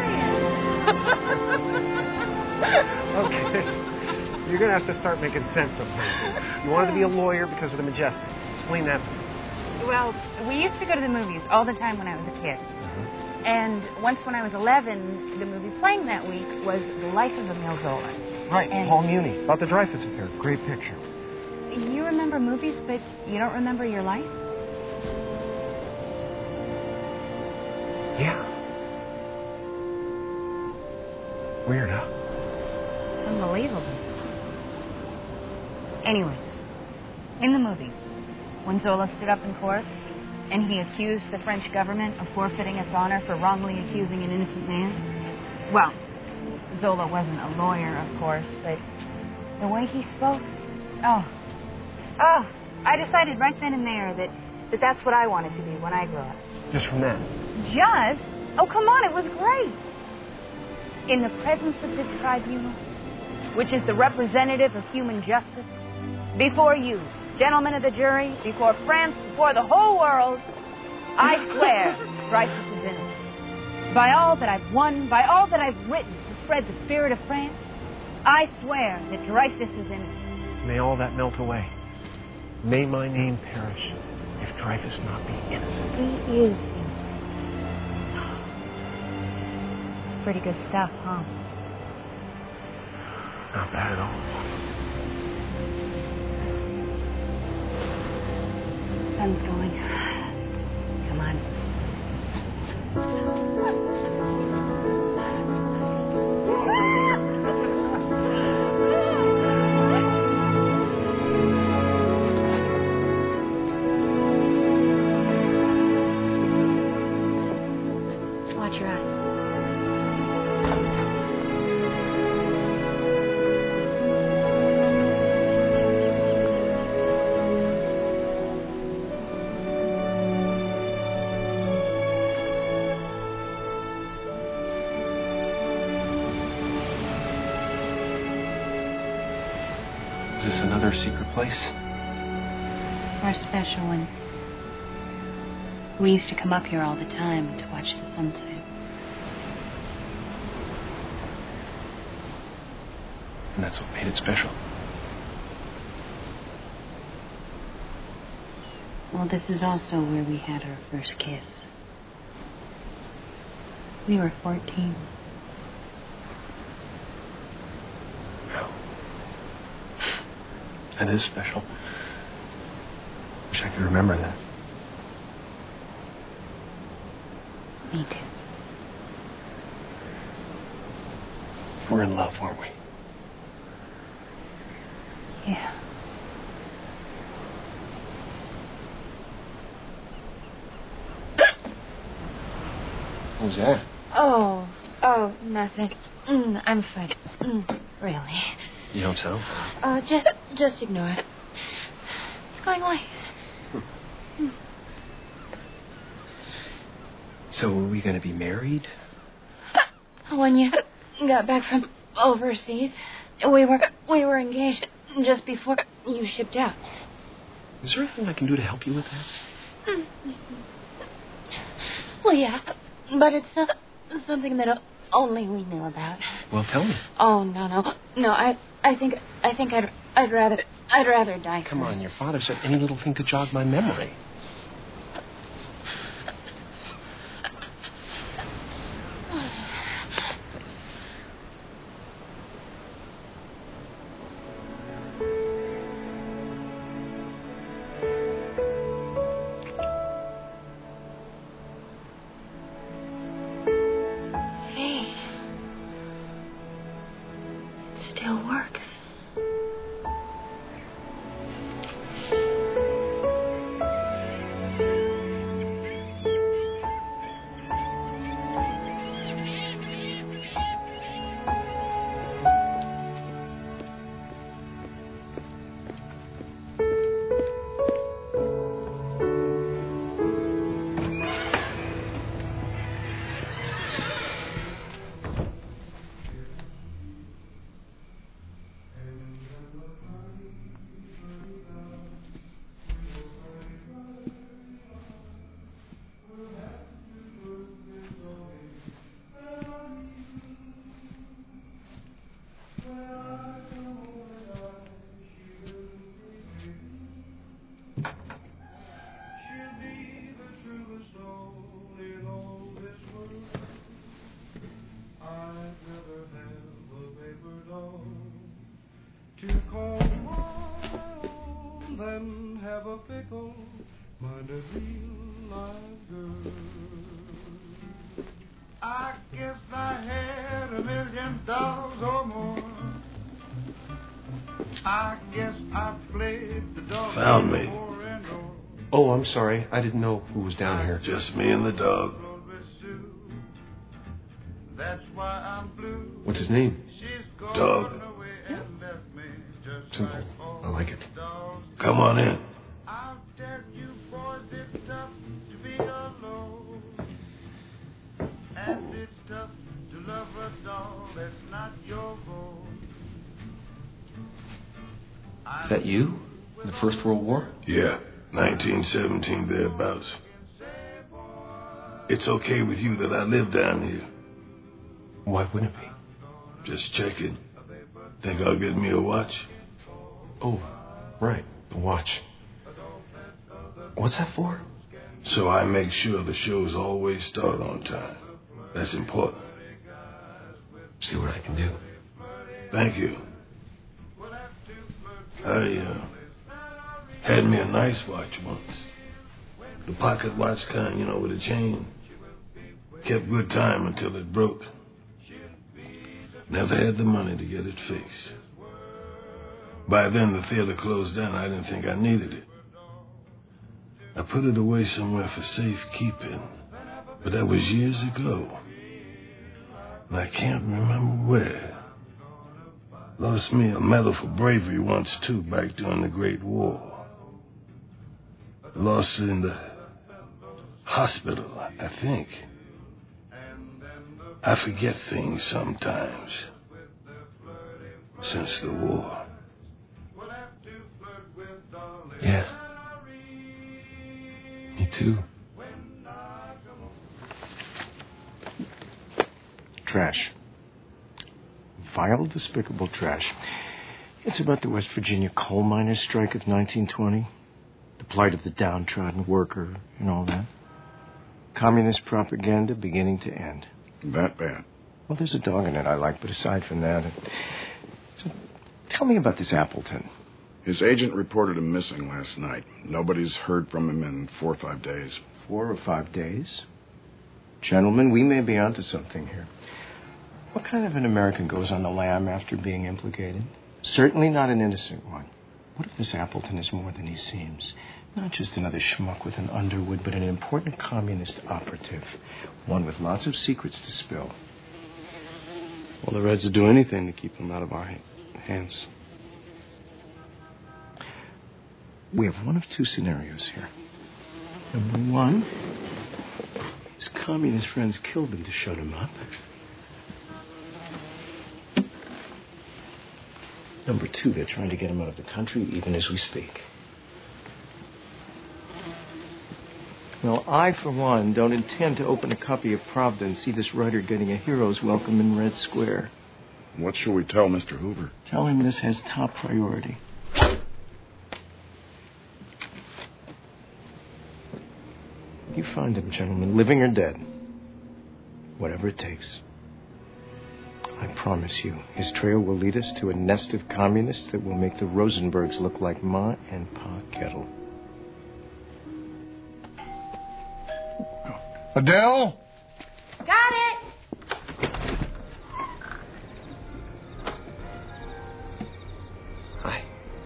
I'm serious. Okay. You're going to have to start making sense sometimes. You wanted to be a lawyer because of the Majestic. Explain that to me. Well, we used to go to the movies all the time when I was a kid. Uh-huh. And once when I was eleven, the movie playing that week was The Life of Emile Zola. Right, and Paul Muni. About the Dreyfus Affair. Great picture. You remember movies, but you don't remember your life? Yeah. Weird, huh? It's unbelievable. Anyways, in the movie, when Zola stood up in court and he accused the French government of forfeiting its honor for wrongly accusing an innocent man, well, Zola wasn't a lawyer, of course, but the way he spoke, oh, oh, I decided right then and there that, that that's what I wanted to be when I grow up. Just from that? Just? Oh, come on, it was great. In the presence of this tribunal, which is the representative of human justice, before you, Gentlemen of the jury, before France, before the whole world, I swear Dreyfus is innocent. By all that I've won, by all that I've written to spread the spirit of France, I swear that Dreyfus is innocent. May all that melt away. May my name perish if Dreyfus not be innocent. He is innocent. It's pretty good stuff, huh? Not bad at all. Sun's going. Come on. Watch your eyes. Is this another secret place? Our special one. We used to come up here all the time to watch the sunset. And that's what made it special. Well, this is also where we had our first kiss. We were fourteen. That is special. Wish I could remember that. Me too. We're in love, weren't we? Yeah. What was that? Oh, oh, nothing. Mm, I'm fine. Mm, really. You hope so? Uh, just, just ignore it. It's going away. Hmm. So are we going to be married? When you got back from overseas, we were we were engaged just before you shipped out. Is there anything I can do to help you with that? Well, yeah, but it's uh, something that only we knew about. Well, tell me. Oh no, no, no! I I think I think I'd I'd rather I'd rather die. Come first. on, your father said any little thing to jog my memory. Still works. I guess I had a million dollars or more. I guess I played the dog. Found me. Oh, I'm sorry. I didn't know who was down here. Just me and the dog. That's why I'm blue. What's his name? Dog. Simple. I like it. Come on in. I'll tell you boys, it's tough to be alone. And it's tough to love a doll that's not your own. Is that you? The First World War? Yeah, nineteen seventeen, thereabouts. It's okay with you that I live down here? Why wouldn't it be? Just checking. Think I'll get me a watch? Oh, right, the watch. What's that for? So I make sure the shows always start on time. That's important. See what I can do. Thank you. I, uh, had me a nice watch once. The pocket watch kind, you know, with a chain. Kept good time until it broke. Never had the money to get it fixed. By then, the theater closed down. I didn't think I needed it. I put it away somewhere for safekeeping. But that was years ago. And I can't remember where. Lost me a medal for bravery once, too, back during the Great War. Lost it in the hospital, I think. I forget things sometimes. Since the war. Yeah. Me too. Trash. Vile, despicable trash. It's about the West Virginia coal miners' strike of nineteen twenty. The plight of the downtrodden worker and all that. Communist propaganda beginning to end. That bad? Well, there's a dog in it I like, but aside from that... It... So, tell me about this Appleton. His agent reported him missing last night. Nobody's heard from him in four or five days. Four or five days? Gentlemen, we may be onto something here. What kind of an American goes on the lam after being implicated? Certainly not an innocent one. What if this Appleton is more than he seems? Not just another schmuck with an Underwood, but an important communist operative. One with lots of secrets to spill. Well, the Reds would do anything to keep him out of our hands. We have one of two scenarios here. Number one, his communist friends killed him to shut him up. Number two, they're trying to get him out of the country even as we speak. Now, I, for one, don't intend to open a copy of Pravda and see this writer getting a hero's welcome in Red Square. What shall we tell Mister Hoover? Tell him this has top priority. You find him, gentlemen, living or dead. Whatever it takes. I promise you, his trail will lead us to a nest of communists that will make the Rosenbergs look like Ma and Pa Kettle. Adele? Got it! Hi.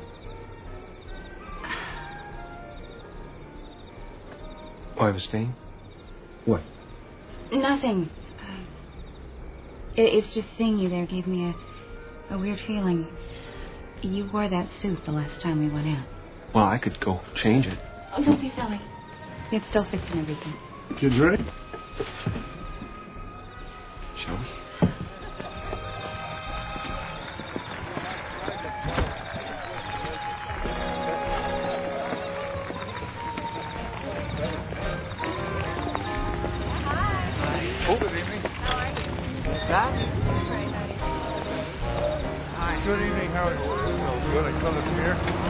Why, Vestine? What? Nothing. Uh, it, it's just seeing you there gave me a, a weird feeling. You wore that suit the last time we went out. Well, I could go change it. Oh, don't be silly. It still fits and everything. Kids ready? Shall we? Oh, good evening. That? Hi. Good evening, Howard. Smells good. I come in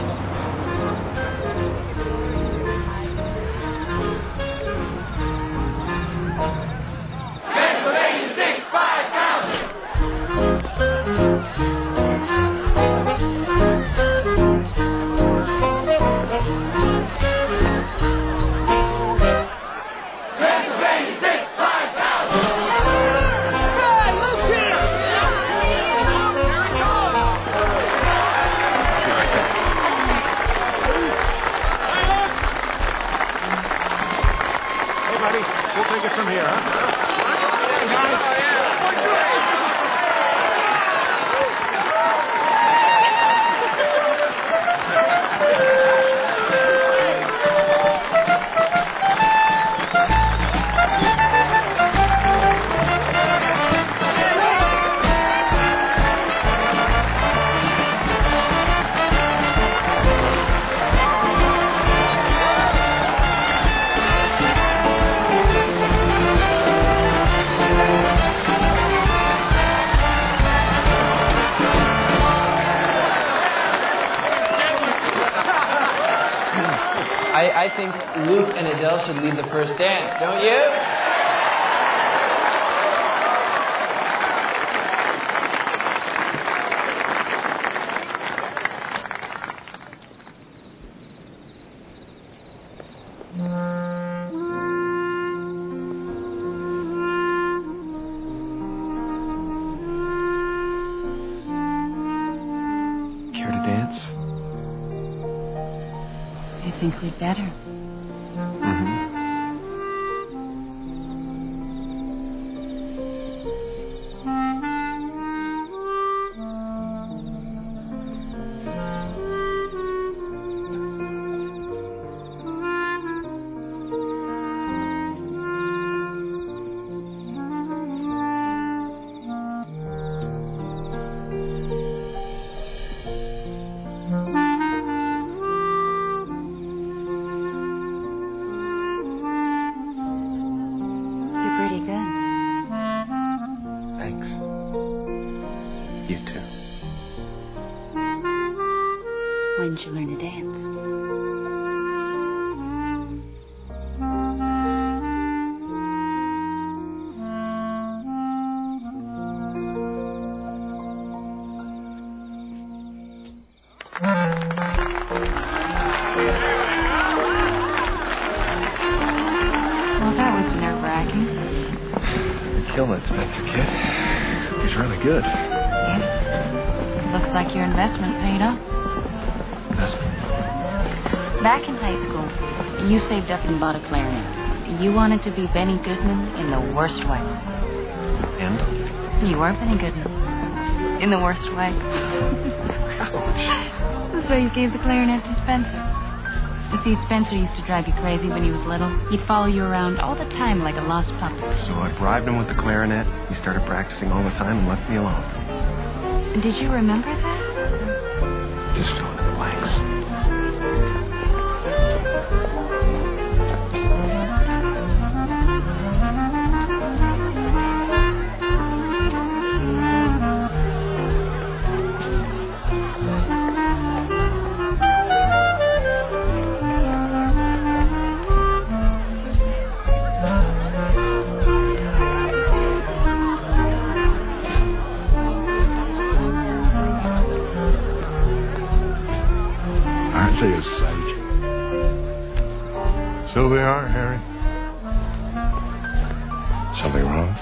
Pennsylvania six, five thousand. Pennsylvania six, five thousand. Hey, Luke's here. Hey, buddy, we'll take it from here, huh? I, I think Luke and Adele should lead the first dance, don't you? Care to dance? I think we'd better. Mm-hmm. You're pretty good. Thanks. You too. When did you learn to dance? Well, that was nerve-wracking. Kill that Spencer kid. He's really good. Looks like your investment paid off. Investment? Back in high school, you saved up and bought a clarinet. You wanted to be Benny Goodman in the worst way. And? You were Benny Goodman. In the worst way. So you gave the clarinet to Spencer. You see, Spencer used to drive you crazy when he was little. He'd follow you around all the time like a lost puppy. So I bribed him with the clarinet. He started practicing all the time and left me alone. Did you remember that? Just fill in the blanks. Aren't they a sight? So they are, Harry. Something wrong?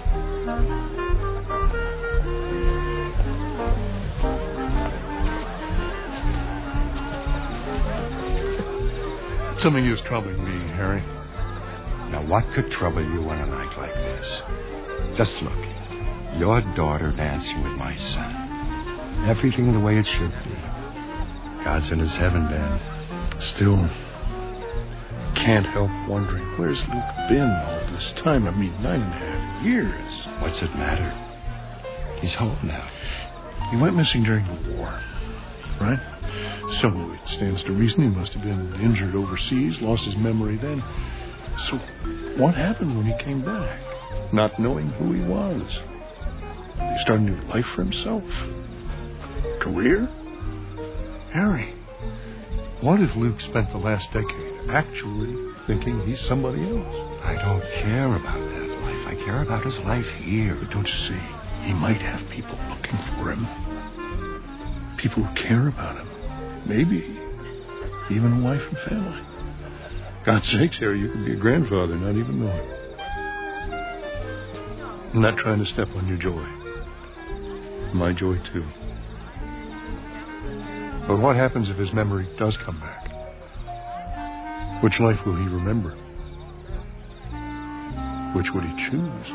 Something is troubling me, Harry. Now, what could trouble you on a night like this? Just look. Your daughter dancing with my son. Everything the way it should be. God's in his heaven, Dan. Still, can't help wondering, where's Luke been all this time? I mean, nine and a half years. What's it matter? He's home now. He went missing during the war, right? So it stands to reason he must have been injured overseas, lost his memory then. So what happened when he came back? Not knowing who he was. Did he start a new life for himself? Career? Harry, what if Luke spent the last decade actually thinking he's somebody else? I don't care about that life. I care about his life here. But don't you see, he might have people looking for him. People who care about him. Maybe even a wife and family. God's sakes, Harry, you could be a grandfather, not even know it. I'm not trying to step on your joy. My joy, too. But what happens if his memory does come back? Which life will he remember? Which would he choose?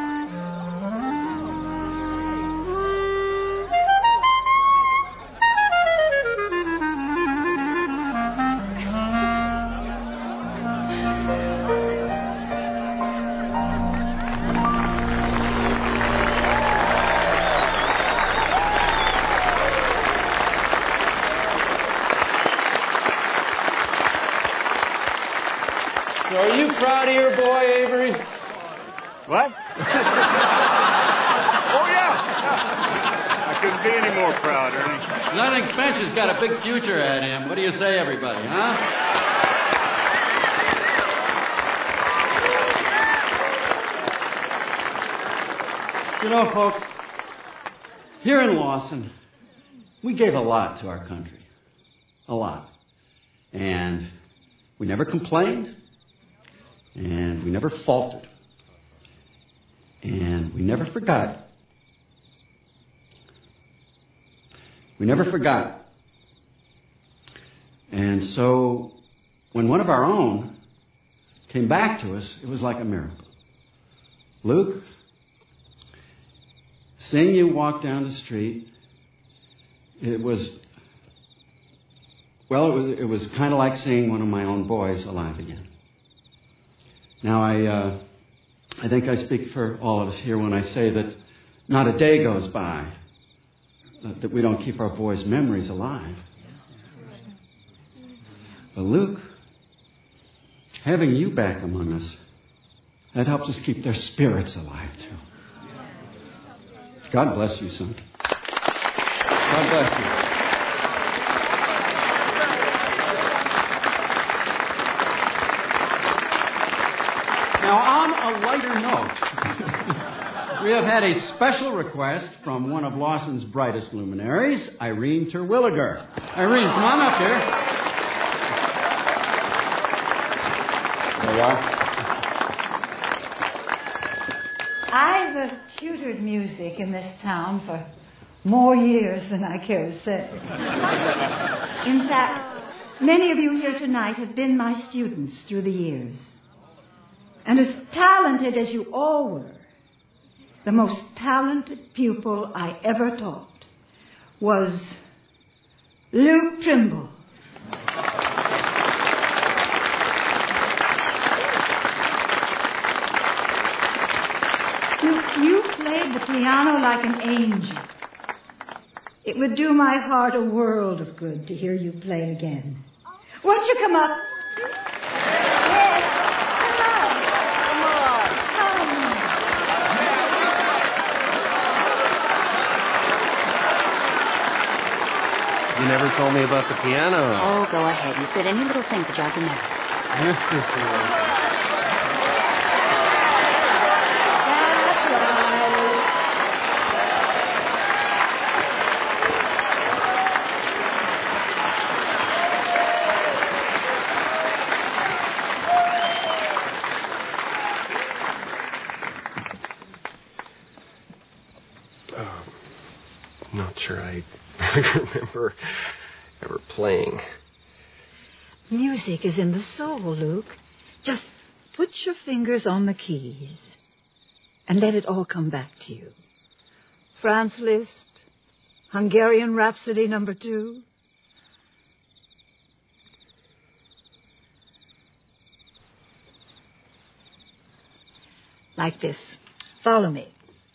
So are you proud of your boy, Avery? What? Oh, yeah. I couldn't be any more proud, Ernie. I think Spencer's got a big future ahead of him. What do you say, everybody, huh? You know, folks, here in Lawson, we gave a lot to our country. A lot. And we never complained. And we never faltered. And we never forgot. We never forgot. And so when one of our own came back to us, it was like a miracle. Luke, seeing you walk down the street, it was, well, it was, it was kind of like seeing one of my own boys alive again. Now, I, uh, I think I speak for all of us here when I say that not a day goes by uh, that we don't keep our boys' memories alive. But Luke, having you back among us, that helps us keep their spirits alive, too. God bless you, son. God bless you. Now, on a lighter note, we have had a special request from one of Lawson's brightest luminaries, Irene Terwilliger. Irene, come on up here. There you are. I've uh, tutored music in this town for more years than I care to say. In fact, many of you here tonight have been my students through the years. And as talented as you all were, the most talented pupil I ever taught was Luke Trimble. You played the piano like an angel. It would do my heart a world of good to hear you play again. Won't you come up? Yes, come on. Come on. You never told me about the piano. Oh, go ahead. You said any little thing to drive you mad. Sure, I remember ever playing. Music is in the soul, Luke. Just put your fingers on the keys and let it all come back to you. Franz Liszt, Hungarian Rhapsody number two. Like this. Follow me.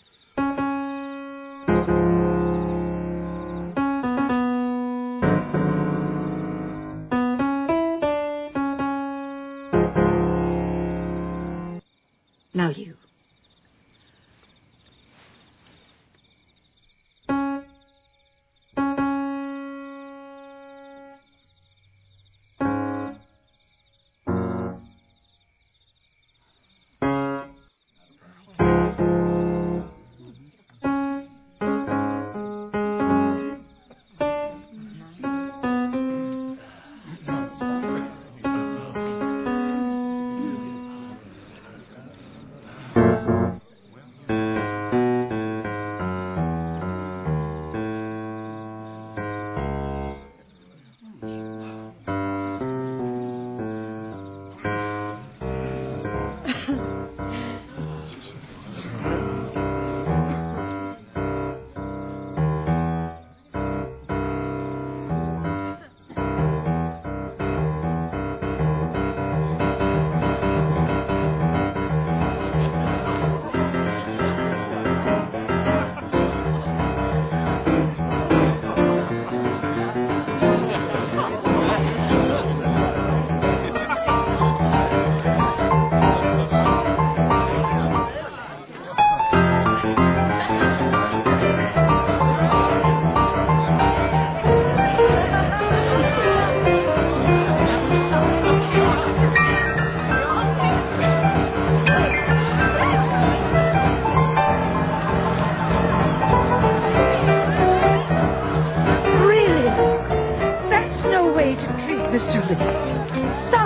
Now you.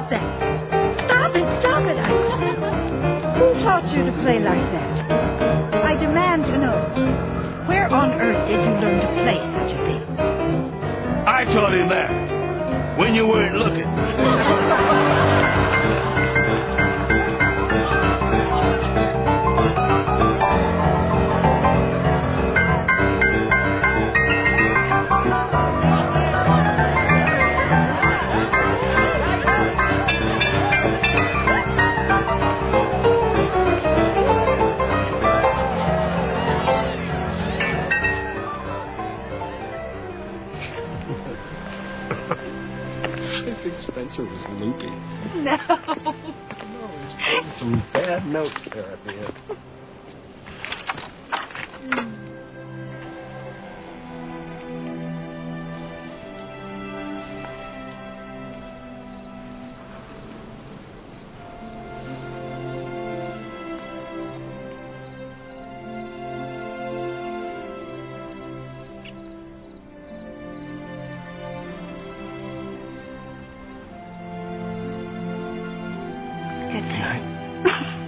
Stop that. Stop it, stop it. I... Who taught you to play like that? I demand to know. Where on earth did you learn to play such a thing? I taught him that when you weren't looking. Spencer was loopy. No. No, he's putting some bad notes there at the end. Good night.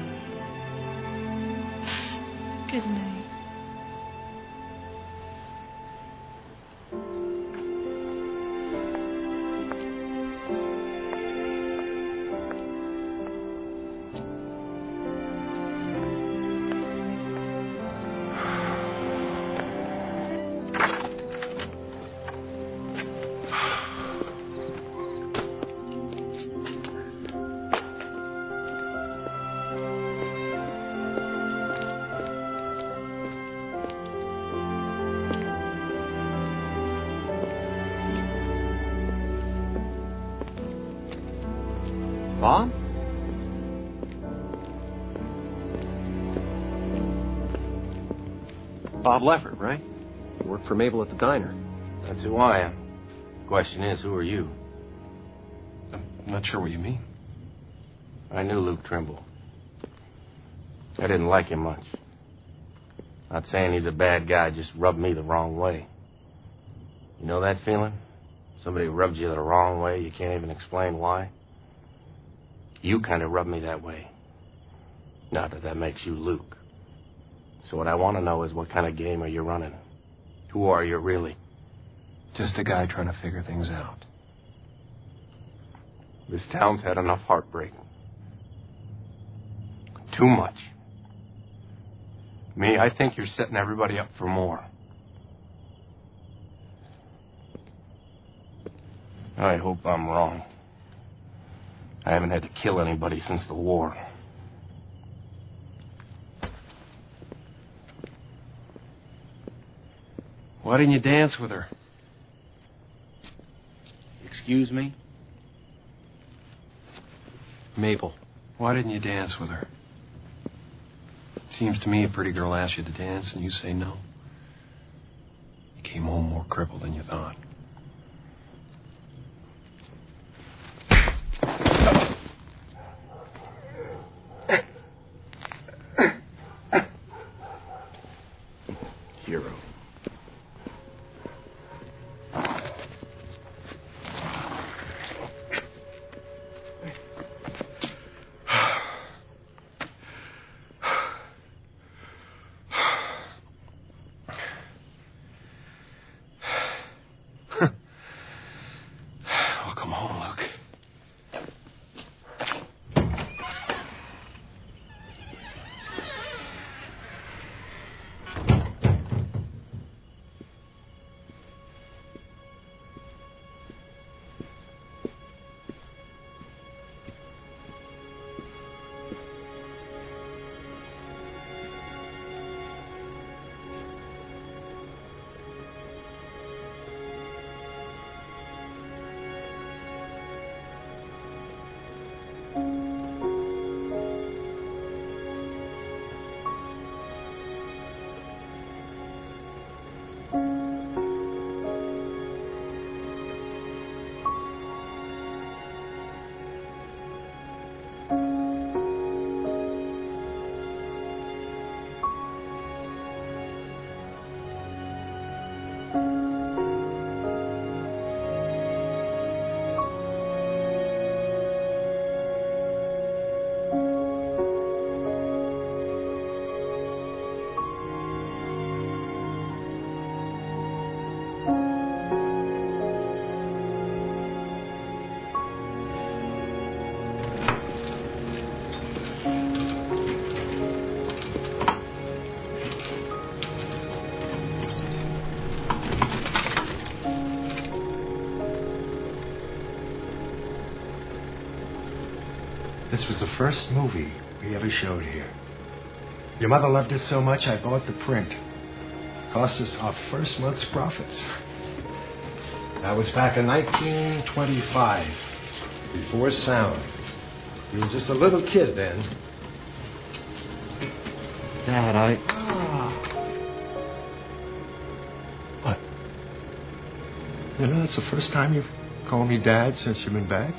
Good night. Bob? Bob Leffert, right? You work for Mabel at the diner. That's who I am. Question is, who are you? I'm not sure what you mean. I knew Luke Trimble. I didn't like him much. Not saying he's a bad guy, just rubbed me the wrong way. You know that feeling? Somebody rubs you the wrong way, you can't even explain why. You kind of rubbed me that way. Not that that makes you Luke. So what I want to know is, what kind of game are you running? Who are you really? Just a guy trying to figure things out. This town's had enough heartbreak. Too much. Me, I think you're setting everybody up for more. I hope I'm wrong. I haven't had to kill anybody since the war. Why didn't you dance with her? Excuse me? Mabel, why didn't you dance with her? Seems to me a pretty girl asks you to dance and you say no. You came home more crippled than you thought. Hero. This was the first movie we ever showed here. Your mother loved it so much, I bought the print. Cost us our first month's profits. That was back in nineteen twenty-five, before sound. You were just a little kid then. Dad, I... Ah. What? You know, that's the first time you've called me Dad since you've been back.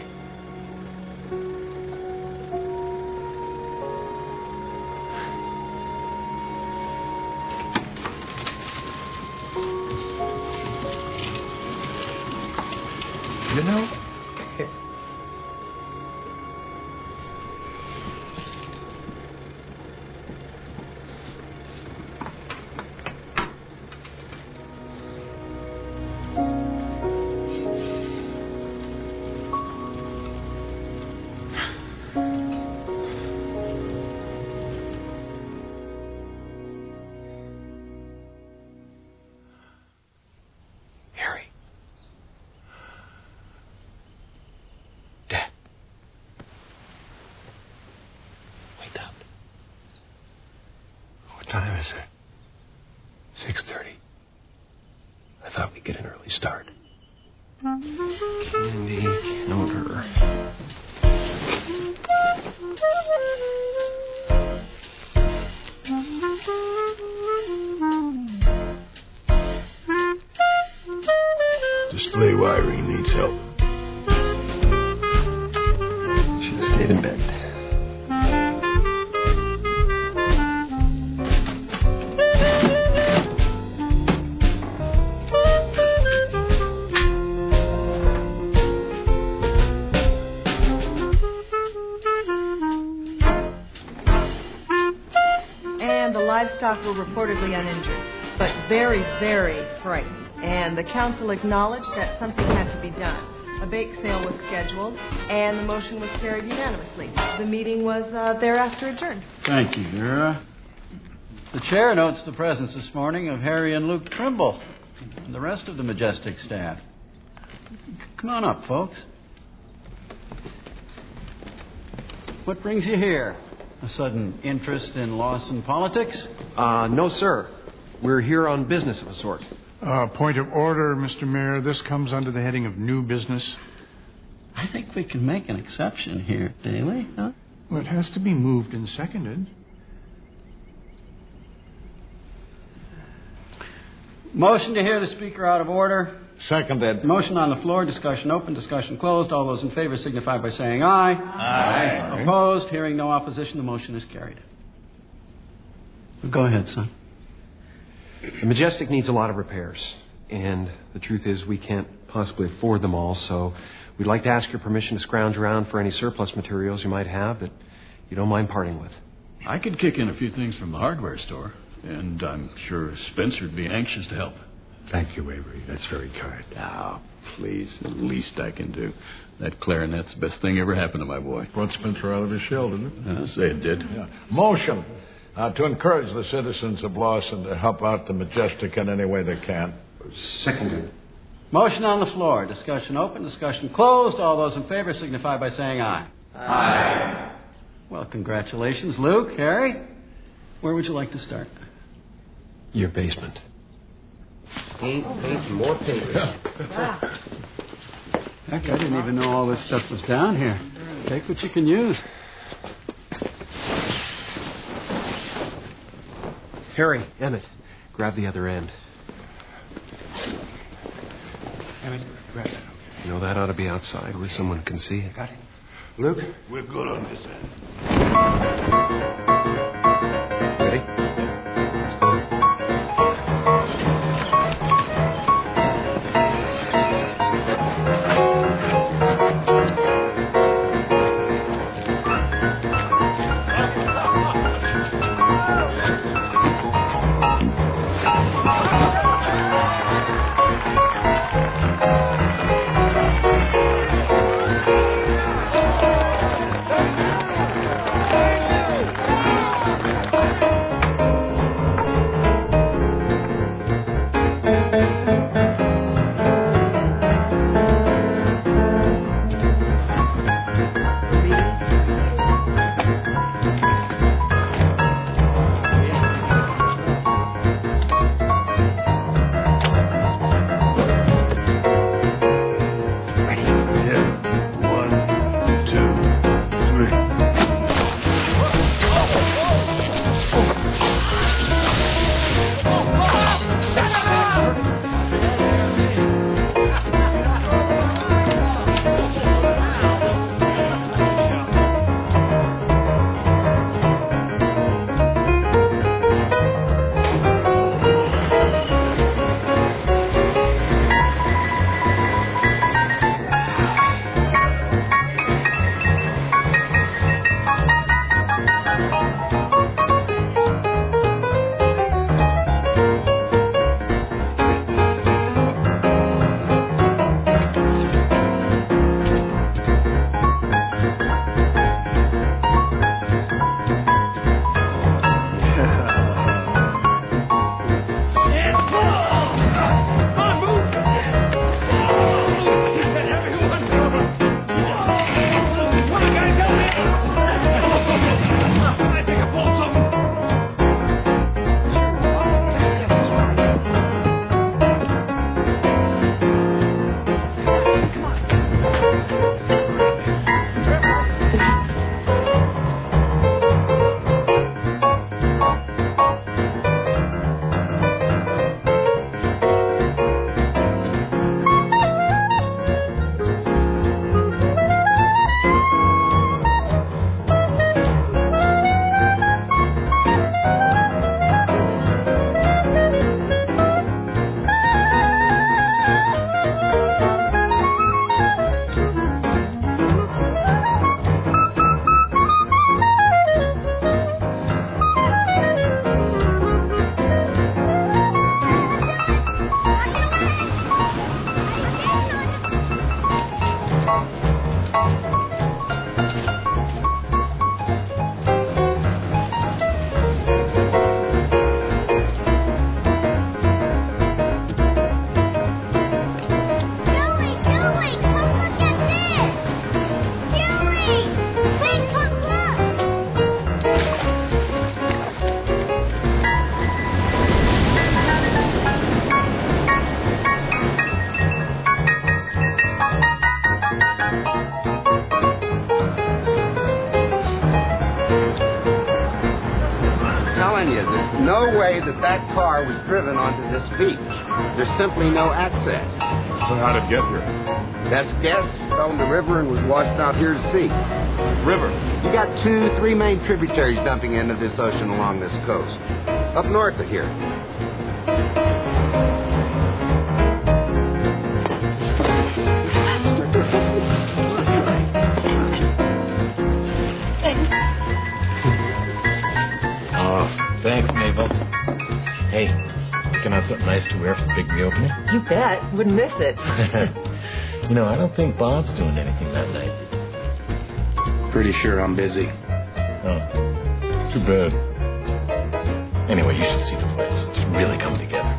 You know, time is it? six thirty. I thought we'd get an early start. Candy Counter. Display wiring needs help. Should have stayed in bed. Livestock were reportedly uninjured, but very, very frightened. And the council acknowledged that something had to be done. A bake sale was scheduled, and the motion was carried unanimously. The meeting was uh, thereafter adjourned. Thank you, Vera. The chair notes the presence this morning of Harry and Luke Trimble and the rest of the Majestic staff. Come on up, folks. What brings you here? A sudden interest in Lawson politics? Uh, no, sir. We're here on business of a sort. Uh, point of order, Mister Mayor. This comes under the heading of new business. I think we can make an exception here, Daly, huh? Well, it has to be moved and seconded. Motion to hear the speaker out of order. Seconded. Motion on the floor. Discussion open. Discussion closed. All those in favor signify by saying aye. Aye. Opposed? Hearing no opposition, the motion is carried. Go ahead, son. The Majestic needs a lot of repairs, and the truth is we can't possibly afford them all, so we'd like to ask your permission to scrounge around for any surplus materials you might have that you don't mind parting with. I could kick in a few things from the hardware store, and I'm sure Spencer'd be anxious to help. Thank you, Avery. That's very kind. Ah, please, the least I can do. That clarinet's the best thing ever happened to my boy. Brought Spencer out of his shell, didn't it? Uh, say it did. Yeah. Motion uh, to encourage the citizens of Lawson to help out the Majestic in any way they can. Seconded. Motion on the floor. Discussion open. Discussion closed. All those in favor signify by saying aye. Aye. Well, congratulations, Luke. Harry, where would you like to start? Your basement. Paint, paint, more paint. Heck, I didn't even know all this stuff was down here. Take what you can use. Harry, Emmett, grab the other end. Emmett, grab that. You know, that ought to be outside where someone can see it. Got it. Luke? We're good on this end. Ready? Let's go. you, there's no way that that car was driven onto this beach. There's simply no access. So how'd it get here? Best guess, fell in the river and was washed out here to sea. River? You got two, three main tributaries dumping into this ocean along this coast. Up north of here. Thanks, Mabel. Hey, looking out something nice to wear for the big reopening? You bet. Wouldn't miss it. You know, I don't think Bob's doing anything that night. Pretty sure I'm busy. Oh, too bad. Anyway, you should see the place. It's really coming together.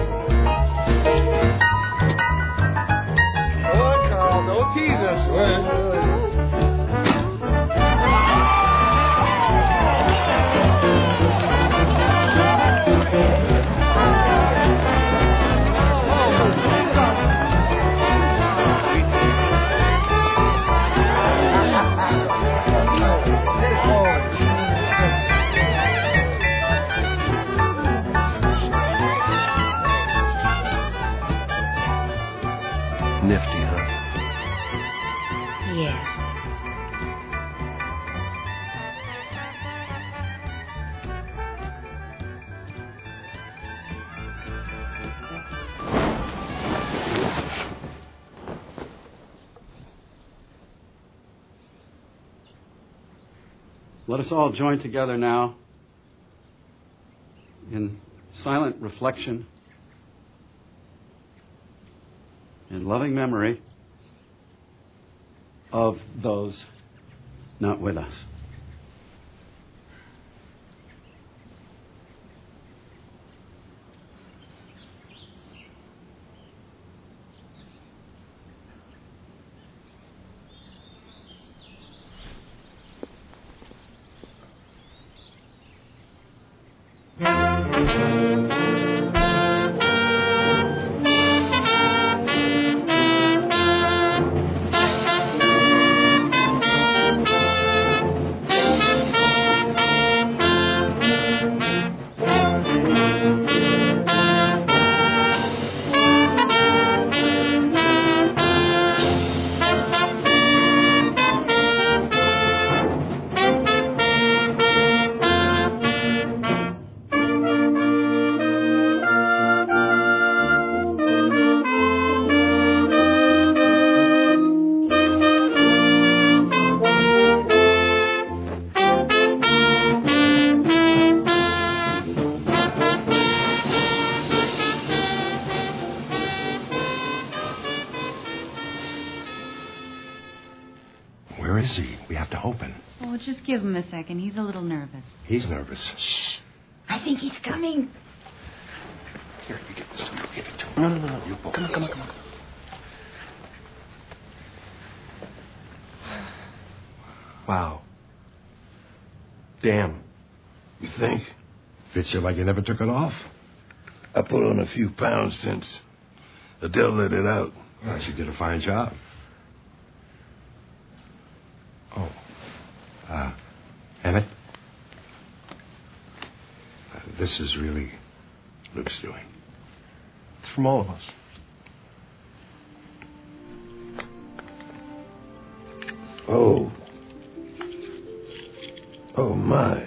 Come on, Carl. Don't tease us. Nifty, huh? Yeah. Let us all join together now in silent reflection in loving memory of those not with us. Where is he? We have to open. Oh, just give him a second. He's a little nervous. He's nervous. Shh. I think he's coming. Here, you give this to me. I'll give it to him. No, no, no, no. You both. Come on, come on, come on. Wow. Damn. You think? Fits you like you never took it off. I put on a few pounds since Adele let it out. Well, she did a fine job. Oh. Uh, Emmett? Uh, this is really Luke's doing. It's from all of us. Oh. Oh, my.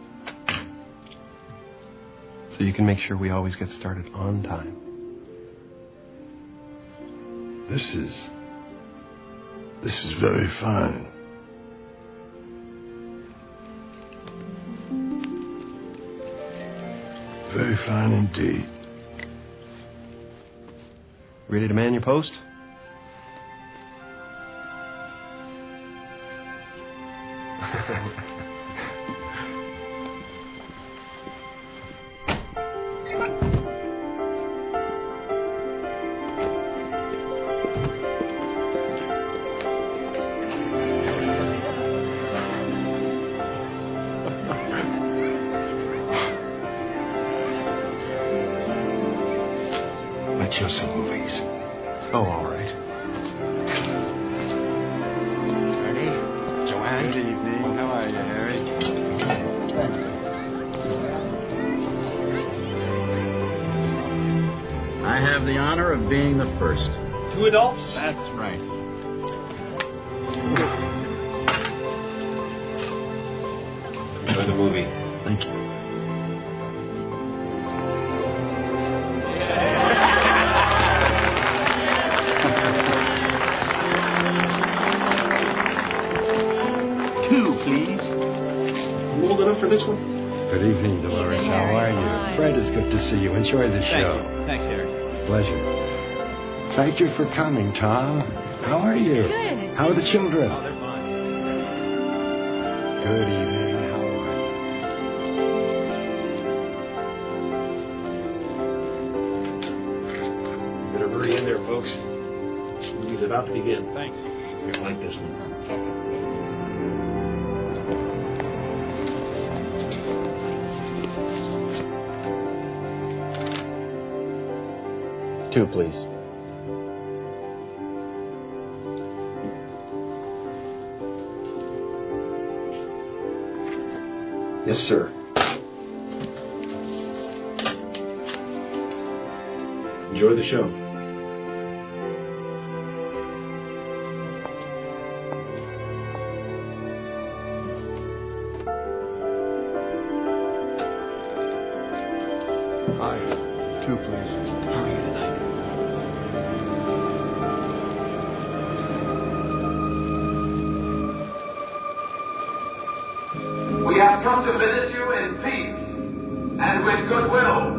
So you can make sure we always get started on time. This is... This is very fine. Very fine indeed. Ready to man your post? Let's show some movies. Oh, all right. Ernie, Joanne. Good evening. How are you, Harry? I have the honor of being the first. Two adults? That's right. Enjoy the movie. Thank you. Two, please. You old enough for this one? Good evening, Dolores. How are you? Fred, it's good to see you. Enjoy the show. Thank you. Thanks, Eric. Pleasure. Thank you for coming, Tom. How are you? Good. How are the children? Oh, they're fine. Good evening. How are you? Better hurry in there, folks. The movie's about to begin. Thanks. You'll like this one. Two, please. Yes, sir. Enjoy the show. Hi. Two, please. How are you tonight? We have come to visit you in peace and with goodwill.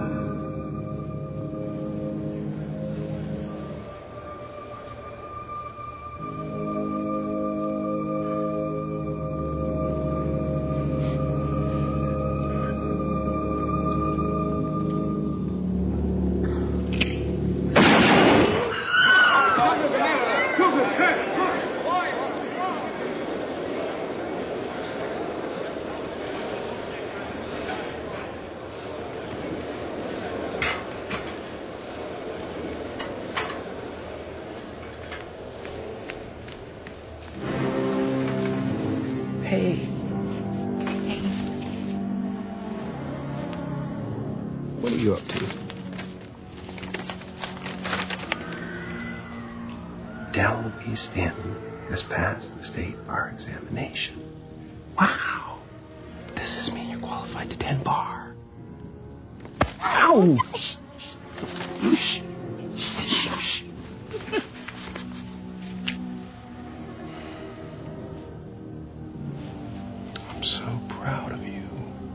Hey. What are you up to? Delby Stanton has passed the state bar examination. Wow. Does this mean you're qualified to ten bar? Ow! I'm so proud of you.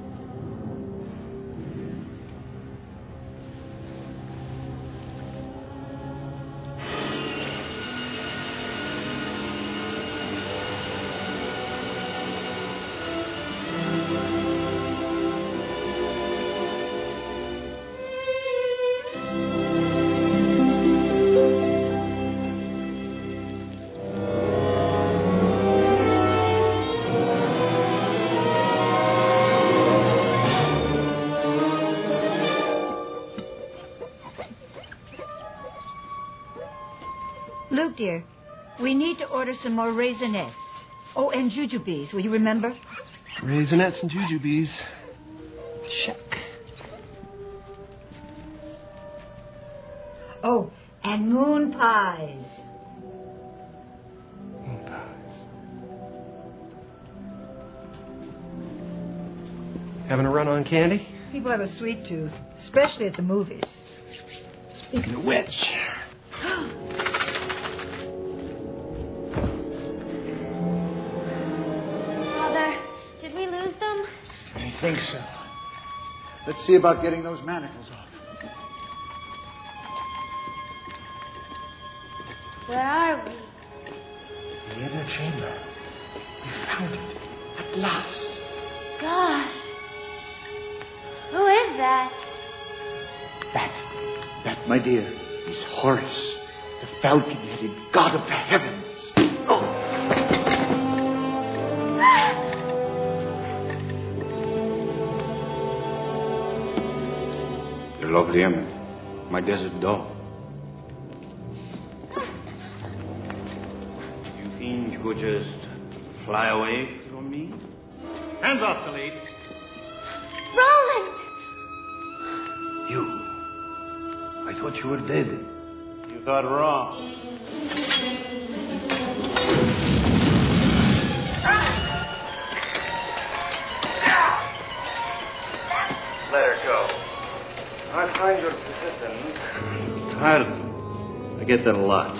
Luke, dear, we need to order some more raisinets. Oh, and jujubes, will you remember? Raisinets and jujubes. Check. Oh, and moon pies. Moon pies. Having a run on candy? People have a sweet tooth, especially at the movies. Speaking of which... I think so. Let's see about getting those manacles off. Where are we? The inner chamber. We found it. At last. Gosh. Who is that? That, that, my dear, is Horus, the falcon-headed god of the heavens. Oh! Lovely Emma, my desert dog. You think you could just fly away from me? Hands off the lady. Roland! thought you were dead. You thought wrong. Let her go. I find your persistence tiresome. I get that a lot.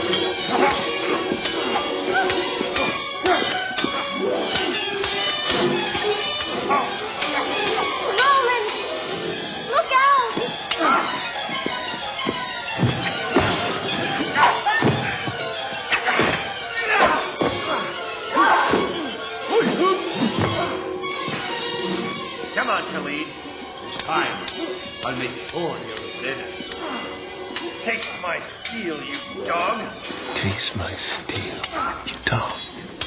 Roland! Look out! Come on, Khalid. It's time. I'll make sure you're dead. Taste my steel, you dog. Taste my steel, you dog.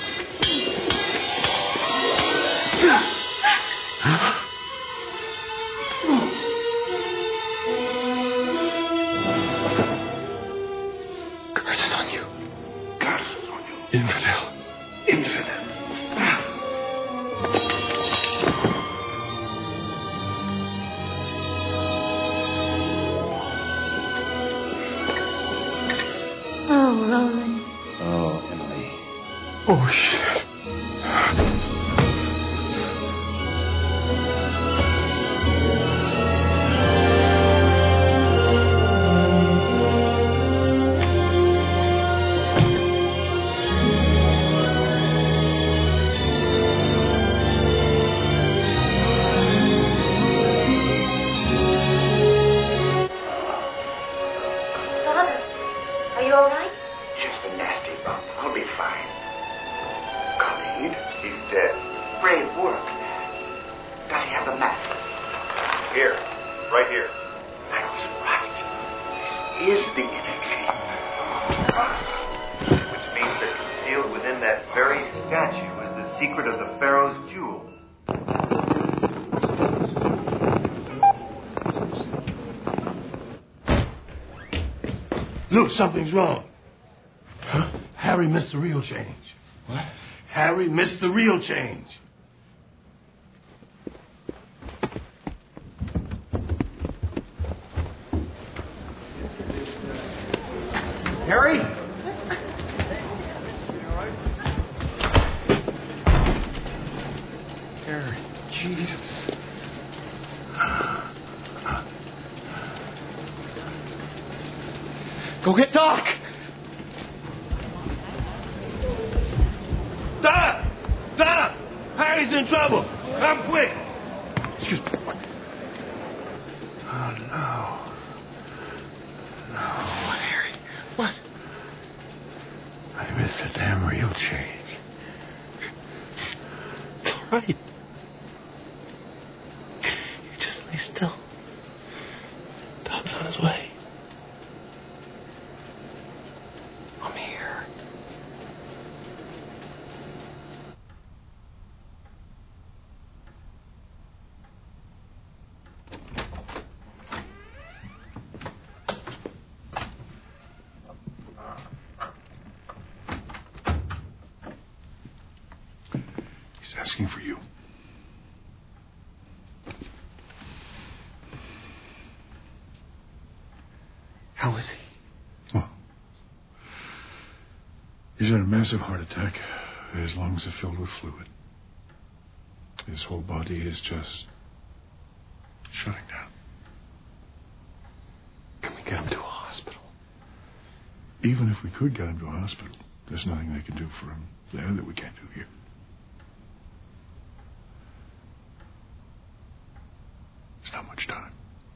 Curses on you. Curses on you. Infidel. Infidel. Oh, Roland. Oh, Emily. Oh, shit. Father, are you all right? Just a nasty bump. I'll be fine. Khalid? He's dead. Brave work. Does he have the map? Here. Right here. I was right. This is the energy. Which means that concealed within that very statue is the secret of the Pharaoh's jewel. Look, something's wrong. Huh? Harry missed the real change. What? Harry missed the real change. Harry? Harry, Jesus. Go get Doc! Donna! Donna! Harry's in trouble! Come quick! Excuse me. Oh, no. No. What, Harry? What? I missed the damn real change. It's all right. You just lay still. Doc's on his way. I'm here. He's asking for you. How is he? Well, he's had a massive heart attack. His lungs are filled with fluid. His whole body is just shutting down. Can we get him to a hospital? Even if we could get him to a hospital, there's nothing they can do for him there that we can't do here. There's not much time.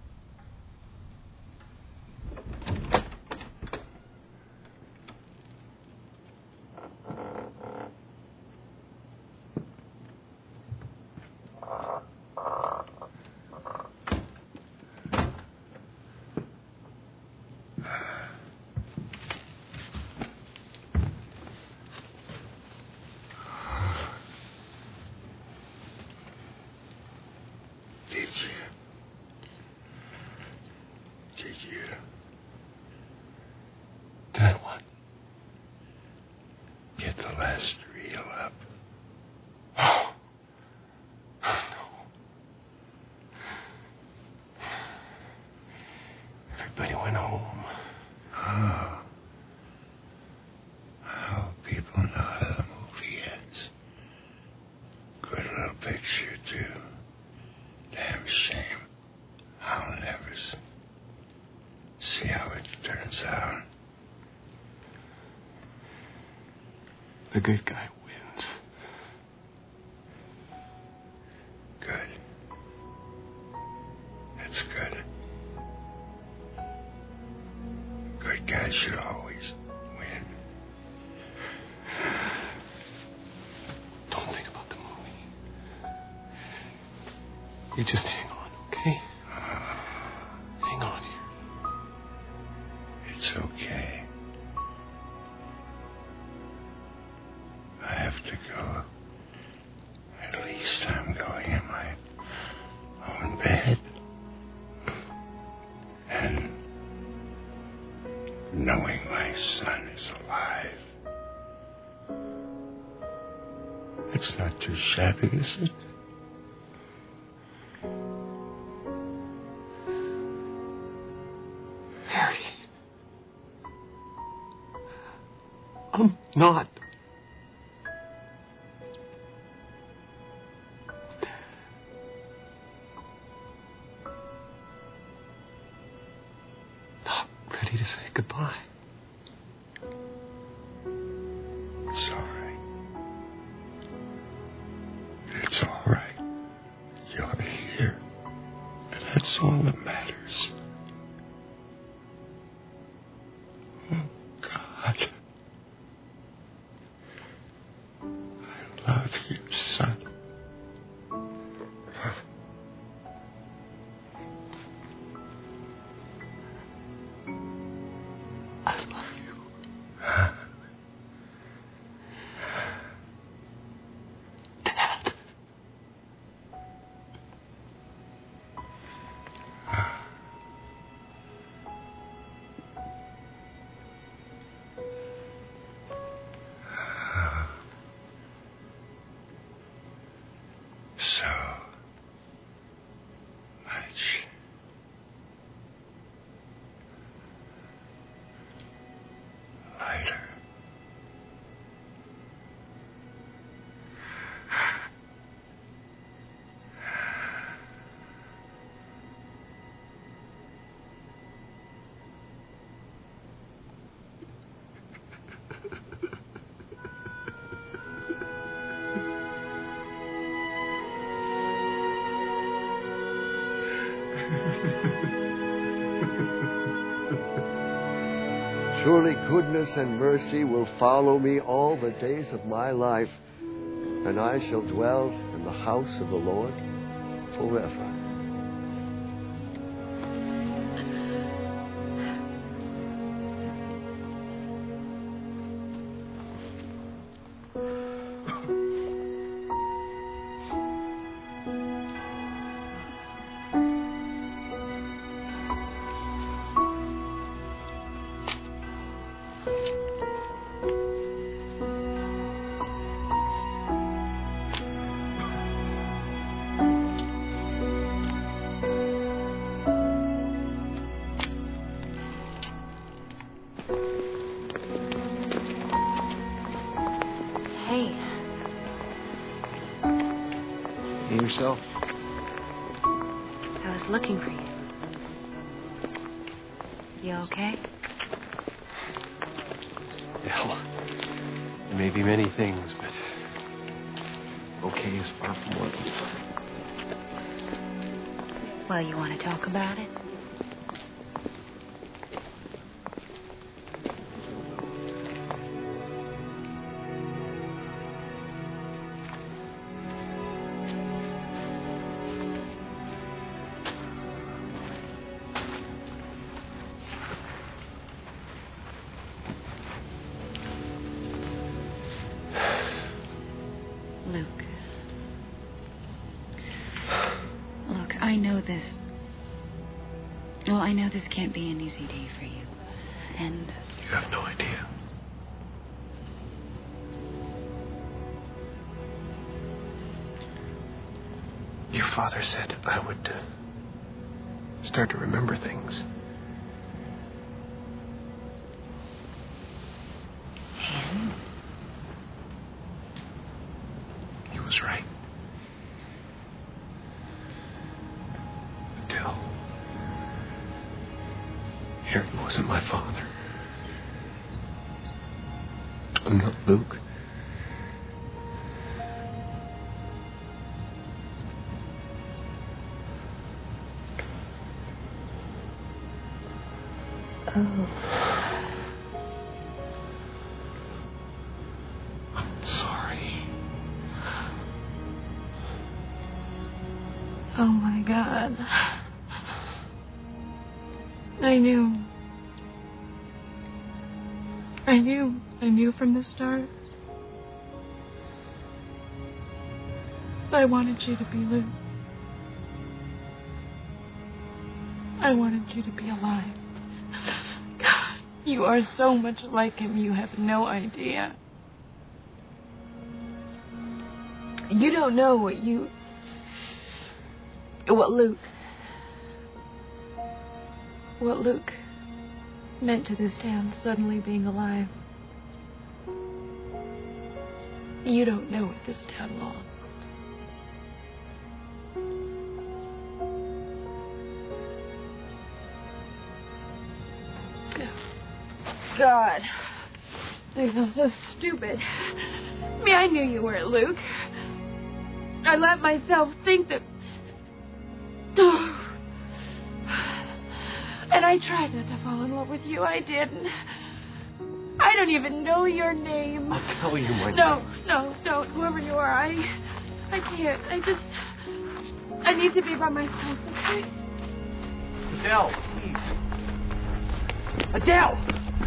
Then what? Get the last reel up. Oh. Oh, no. Everybody went home. Oh. Oh, people know how the movie ends. Good little picture, too. Damn shame. I'll never s- see how it turns out. The good guy wins. Good. That's good. Good guys should always win. Don't think about the movie. You just hang on, okay? Hang on here. It's okay. I have to go. At least I'm going in my own bed. And knowing my son is alive. It's not too shabby, is it? Harry. I'm not. Not ready to say goodbye. It's all right. It's all right. You're here. And that's all that matters. Oh, God. I love you, son. I love you. Dad. So much lighter. Surely goodness and mercy will follow me all the days of my life, and I shall dwell in the house of the Lord forever. Hey, You yourself? I was looking for you. You okay? Hell, there may be many things, but okay is far from one of them. Well, you want to talk about it? Luke. Look, I know this. Well, I know this can't be an easy day for you. And You have no idea. Your father said I would uh, start to remember things. was right. Adele. Harry wasn't my father. I'm not Luke. Oh. I'm sorry. Oh my God. I knew. I knew. I knew from the start. I wanted you to be Luke. I wanted you to be alive. God, you are so much like him, you have no idea. You don't know what you... what Luke... what Luke meant to this town suddenly being alive. You don't know what this town lost. God, I feel so stupid. I mean, I knew you weren't Luke. I let myself think that... And I tried not to fall in love with you. I didn't. I don't even know your name. I'll tell you my No, name. no, don't. Whoever you are, I... I can't. I just... I need to be by myself, okay? Adele, please. Adele!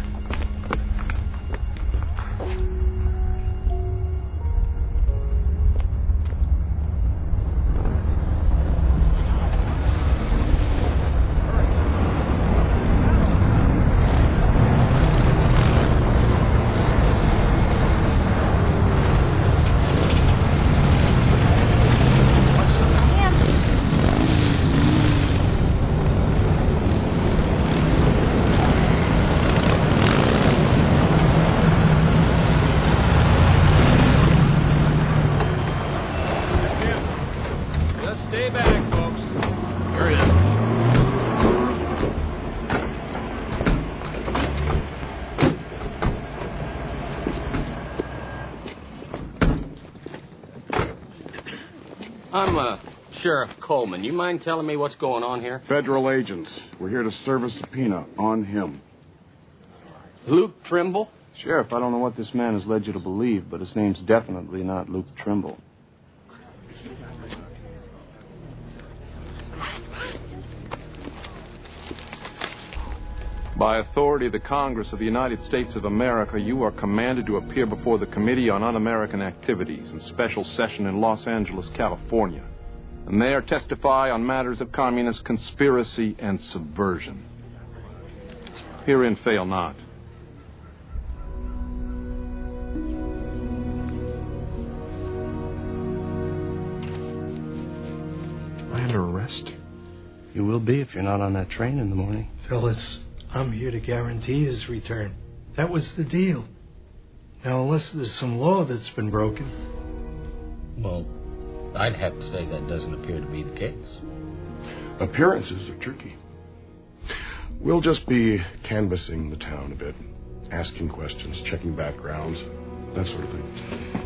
I'm, uh, Sheriff Coleman. You mind telling me what's going on here? Federal agents. We're here to serve a subpoena on him. Luke Trimble? Sheriff, I don't know what this man has led you to believe, but his name's definitely not Luke Trimble. By authority of the Congress of the United States of America, you are commanded to appear before the Committee on Un-American Activities in special session in Los Angeles, California, and there testify on matters of communist conspiracy and subversion. Herein fail not. Am I under arrest? You will be if you're not on that train in the morning. Phyllis, I'm here to guarantee his return. That was the deal. Now, unless there's some law that's been broken. Well, I'd have to say that doesn't appear to be the case. Appearances are tricky. We'll just be canvassing the town a bit, asking questions, checking backgrounds, that sort of thing.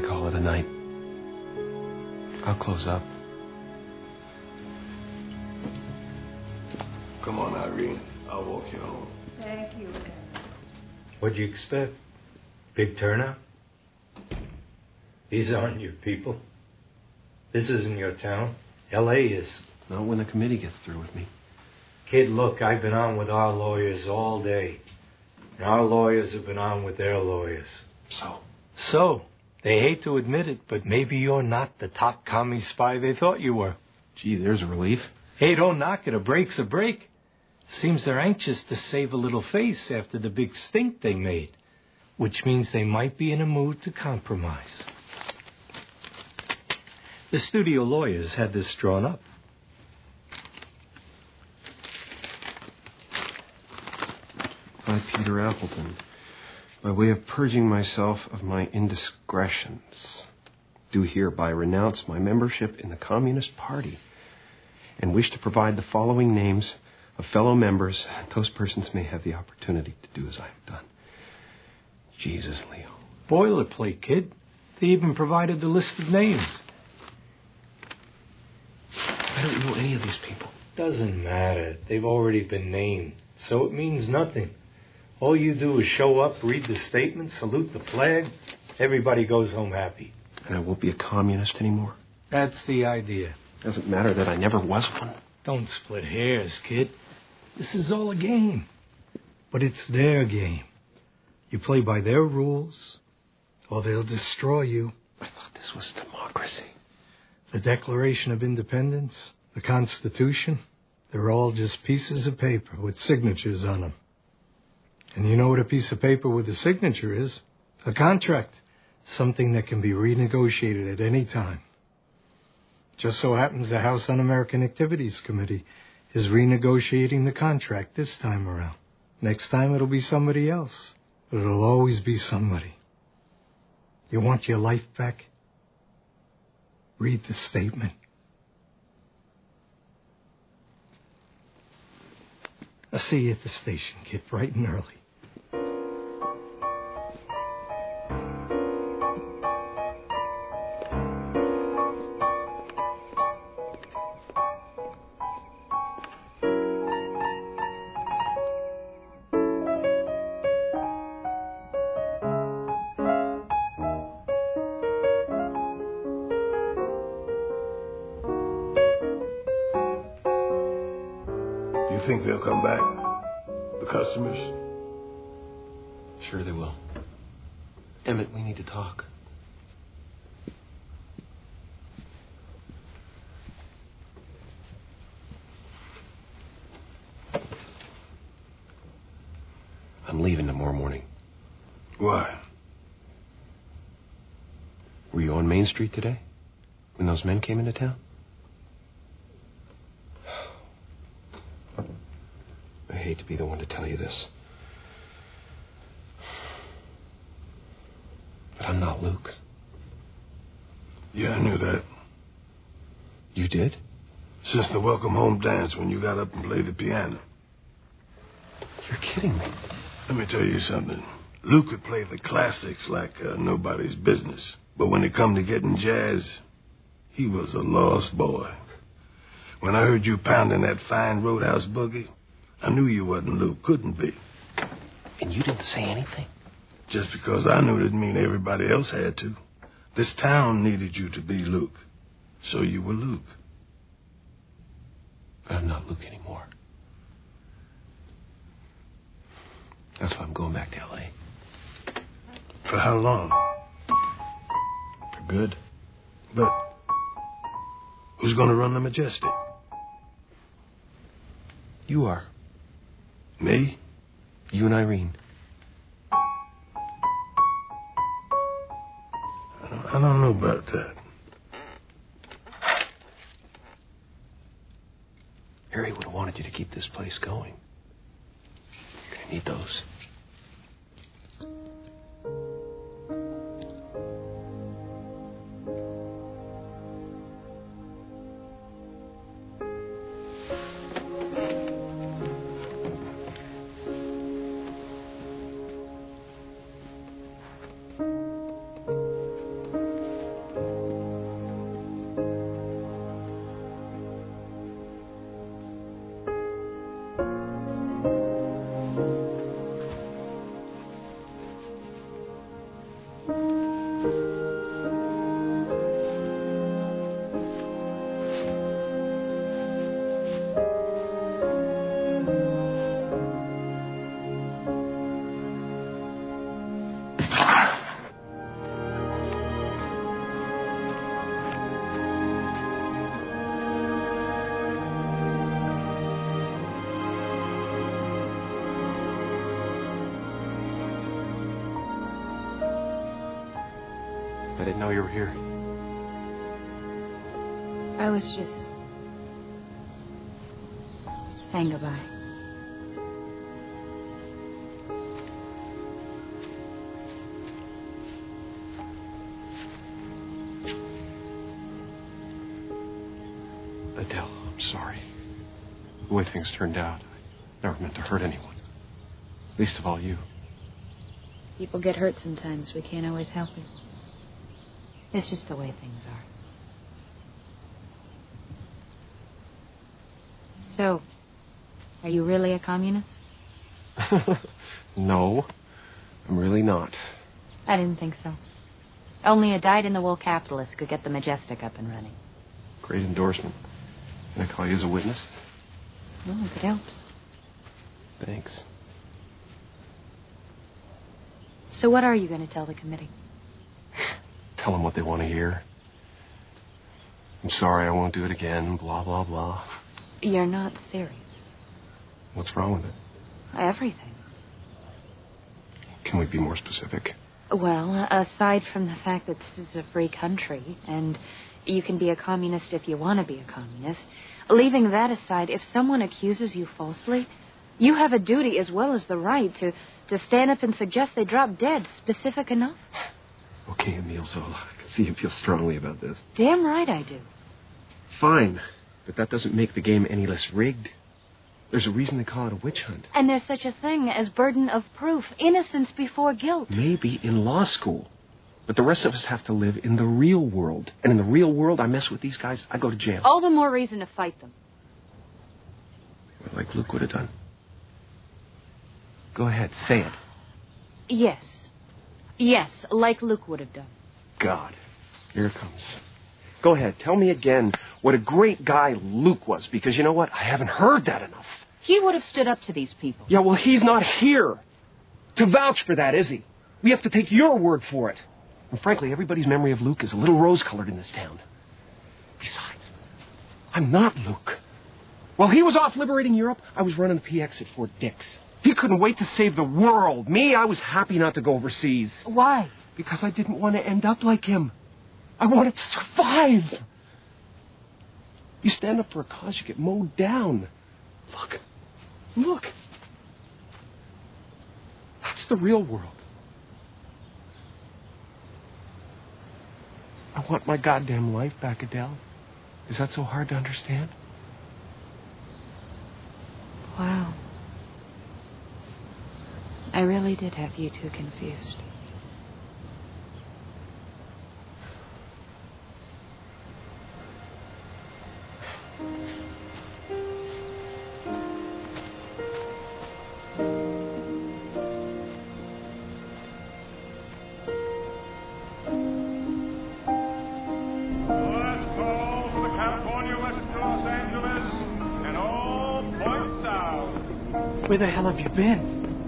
call it a night. I'll close up. Come on, Irene. I'll walk you home. Thank you. What'd you expect? Big turnout? These aren't your people. This isn't your town. L A is. Not when the committee gets through with me. Kid, look, I've been on with our lawyers all day. And our lawyers have been on with their lawyers. So? So, they hate to admit it, but maybe you're not the top commie spy they thought you were. Gee, there's a relief. Hey, don't knock it. A break's a break. Seems they're anxious to save a little face after the big stink they made, which means they might be in a mood to compromise. The studio lawyers had this drawn up. I, Peter Appleton, by way of purging myself of my indiscretions, do hereby renounce my membership in the Communist Party and wish to provide the following names of fellow members. Those persons may have the opportunity to do as I have done. Jesus, Leo. Boilerplate, kid. They even provided the list of names. I don't know any of these people. Doesn't matter. They've already been named, so it means nothing. All you do is show up, read the statement, salute the flag. Everybody goes home happy. And I won't be a communist anymore? That's the idea. Doesn't matter that I never was one. Don't split hairs, kid. This is all a game. But it's their game. You play by their rules, or they'll destroy you. I thought this was democracy. The Declaration of Independence, the Constitution, they're all just pieces of paper with signatures on them. And you know what a piece of paper with a signature is? A contract. Something that can be renegotiated at any time. Just so happens the House Un-American Activities Committee is renegotiating the contract this time around. Next time it'll be somebody else. But it'll always be somebody. You want your life back? Read the statement. I'll see you at the station, kid, bright and early. You think they'll come back? The customers? Sure they will. Emmett, we need to talk. I'm leaving tomorrow morning. Why? Were you on Main Street today? When those men came into town? I hate to be the one to tell you this. But I'm not Luke. Yeah, I knew that. You did? Since the welcome home dance when you got up and played the piano. You're kidding me. Let me tell you something. Luke could play the classics like uh, nobody's business. But when it come to getting jazz, he was a lost boy. When I heard you pounding that fine Roadhouse boogie, I knew you wasn't Luke. Couldn't be. And you didn't say anything? Just because I knew didn't mean everybody else had to. This town needed you to be Luke. So you were Luke. But I'm not Luke anymore. That's why I'm going back to L A. For how long? For good. But who's going to run the Majestic? You are. Me? You and Irene. I don't, I don't know about that. Harry would have wanted you to keep this place going. You're going to need those. didn't know you were here. I was just saying goodbye. Adele, I'm sorry. The way things turned out, I never meant to hurt anyone. Least of all you. People get hurt sometimes. We can't always help it. It's just the way things are. So, are you really a communist? No, I'm really not. I didn't think so. Only a dyed-in-the-wool capitalist could get the Majestic up and running. Great endorsement. Can I call you as a witness? Oh, if it helps. Thanks. So what are you going to tell the committee? Tell them what they want to hear. I'm sorry, I won't do it again, blah, blah, blah. You're not serious. What's wrong with it? Everything. Can we be more specific? Well, aside from the fact that this is a free country, and you can be a communist if you want to be a communist, leaving that aside, if someone accuses you falsely, you have a duty as well as the right to, to stand up and suggest they drop dead. Specific enough? Okay, Emile Zola. I can see you feel strongly about this. Damn right I do. Fine, but that doesn't make the game any less rigged. There's a reason they call it a witch hunt. And there's such a thing as burden of proof, innocence before guilt. Maybe in law school. But the rest of us have to live in the real world. And in the real world, I mess with these guys, I go to jail. All the more reason to fight them. Like Luke would have done. Go ahead, say it. Yes. Yes, like Luke would have done. God, here it comes. Go ahead, tell me again what a great guy Luke was, because you know what? I haven't heard that enough. He would have stood up to these people. Yeah, well, he's not here to vouch for that, is he? We have to take your word for it. And frankly, everybody's memory of Luke is a little rose-colored in this town. Besides, I'm not Luke. While he was off liberating Europe, I was running the P X at Fort Dix. He couldn't wait to save the world. Me, I was happy not to go overseas. Why? Because I didn't want to end up like him. I wanted to survive. You stand up for a cause, you get mowed down. Look. Look. That's the real world. I want my goddamn life back, Adele. Is that so hard to understand? Wow. I really did have you two confused. Where the hell have you been?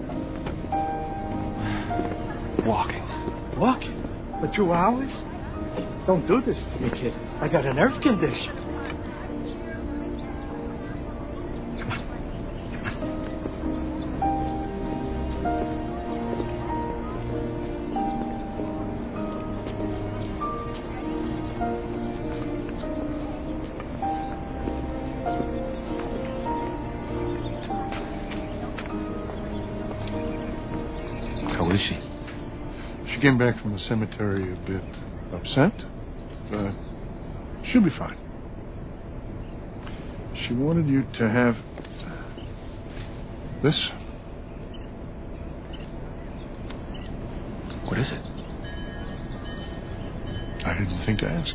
Walking. Walking? For two hours? Don't do this to me, kid. I got a nerve condition. How is she? She came back from the cemetery a bit upset, but she'll be fine. She wanted you to have this. What is it? I didn't think to ask.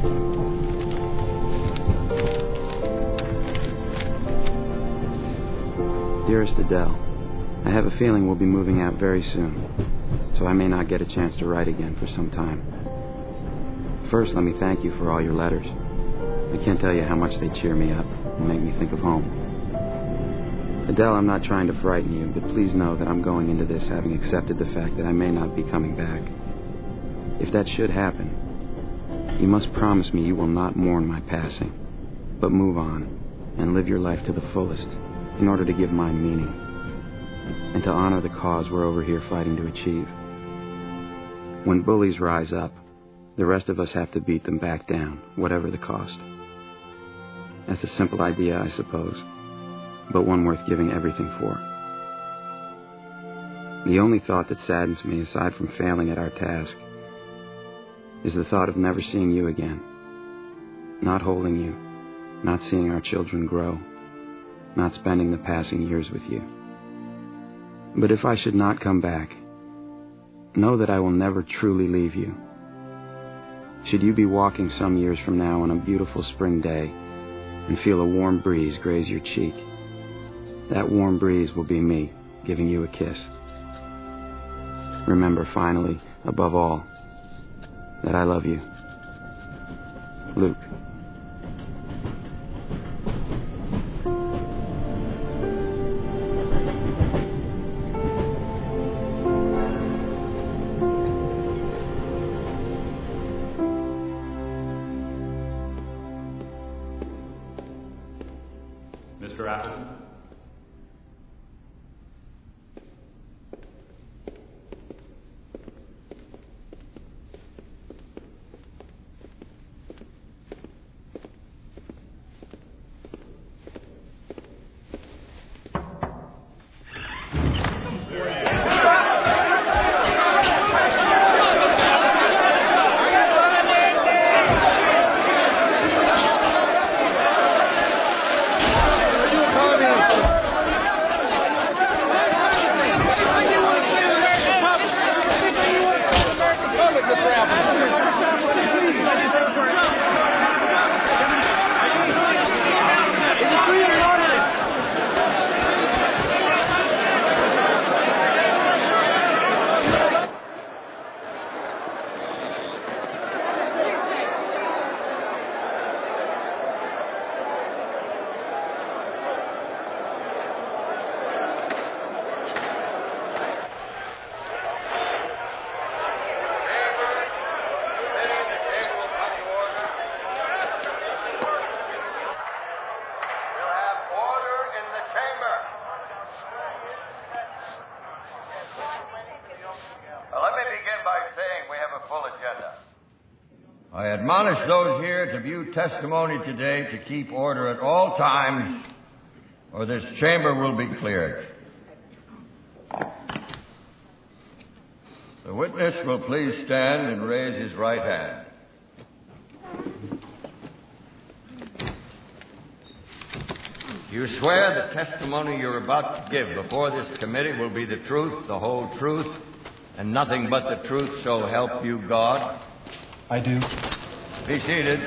Dearest Adele, I have a feeling we'll be moving out very soon, so I may not get a chance to write again for some time. First, let me thank you for all your letters. I can't tell you how much they cheer me up and make me think of home. Adele, I'm not trying to frighten you, but please know that I'm going into this having accepted the fact that I may not be coming back. If that should happen, you must promise me you will not mourn my passing, but move on and live your life to the fullest in order to give mine meaning and to honor the cause we're over here fighting to achieve. When bullies rise up, the rest of us have to beat them back down, whatever the cost. That's a simple idea, I suppose, but one worth giving everything for. The only thought that saddens me, aside from failing at our task, is the thought of never seeing you again, not holding you, not seeing our children grow, not spending the passing years with you. But if I should not come back, know that I will never truly leave you. Should you be walking some years from now on a beautiful spring day and feel a warm breeze graze your cheek, that warm breeze will be me giving you a kiss. Remember, finally, above all, that I love you. Luke. Mister Appleton? I admonish those here to view testimony today to keep order at all times, or this chamber will be cleared. The witness will please stand and raise his right hand. You swear the testimony you're about to give before this committee will be the truth, the whole truth, and nothing but the truth, so help you God? I do. Be seated.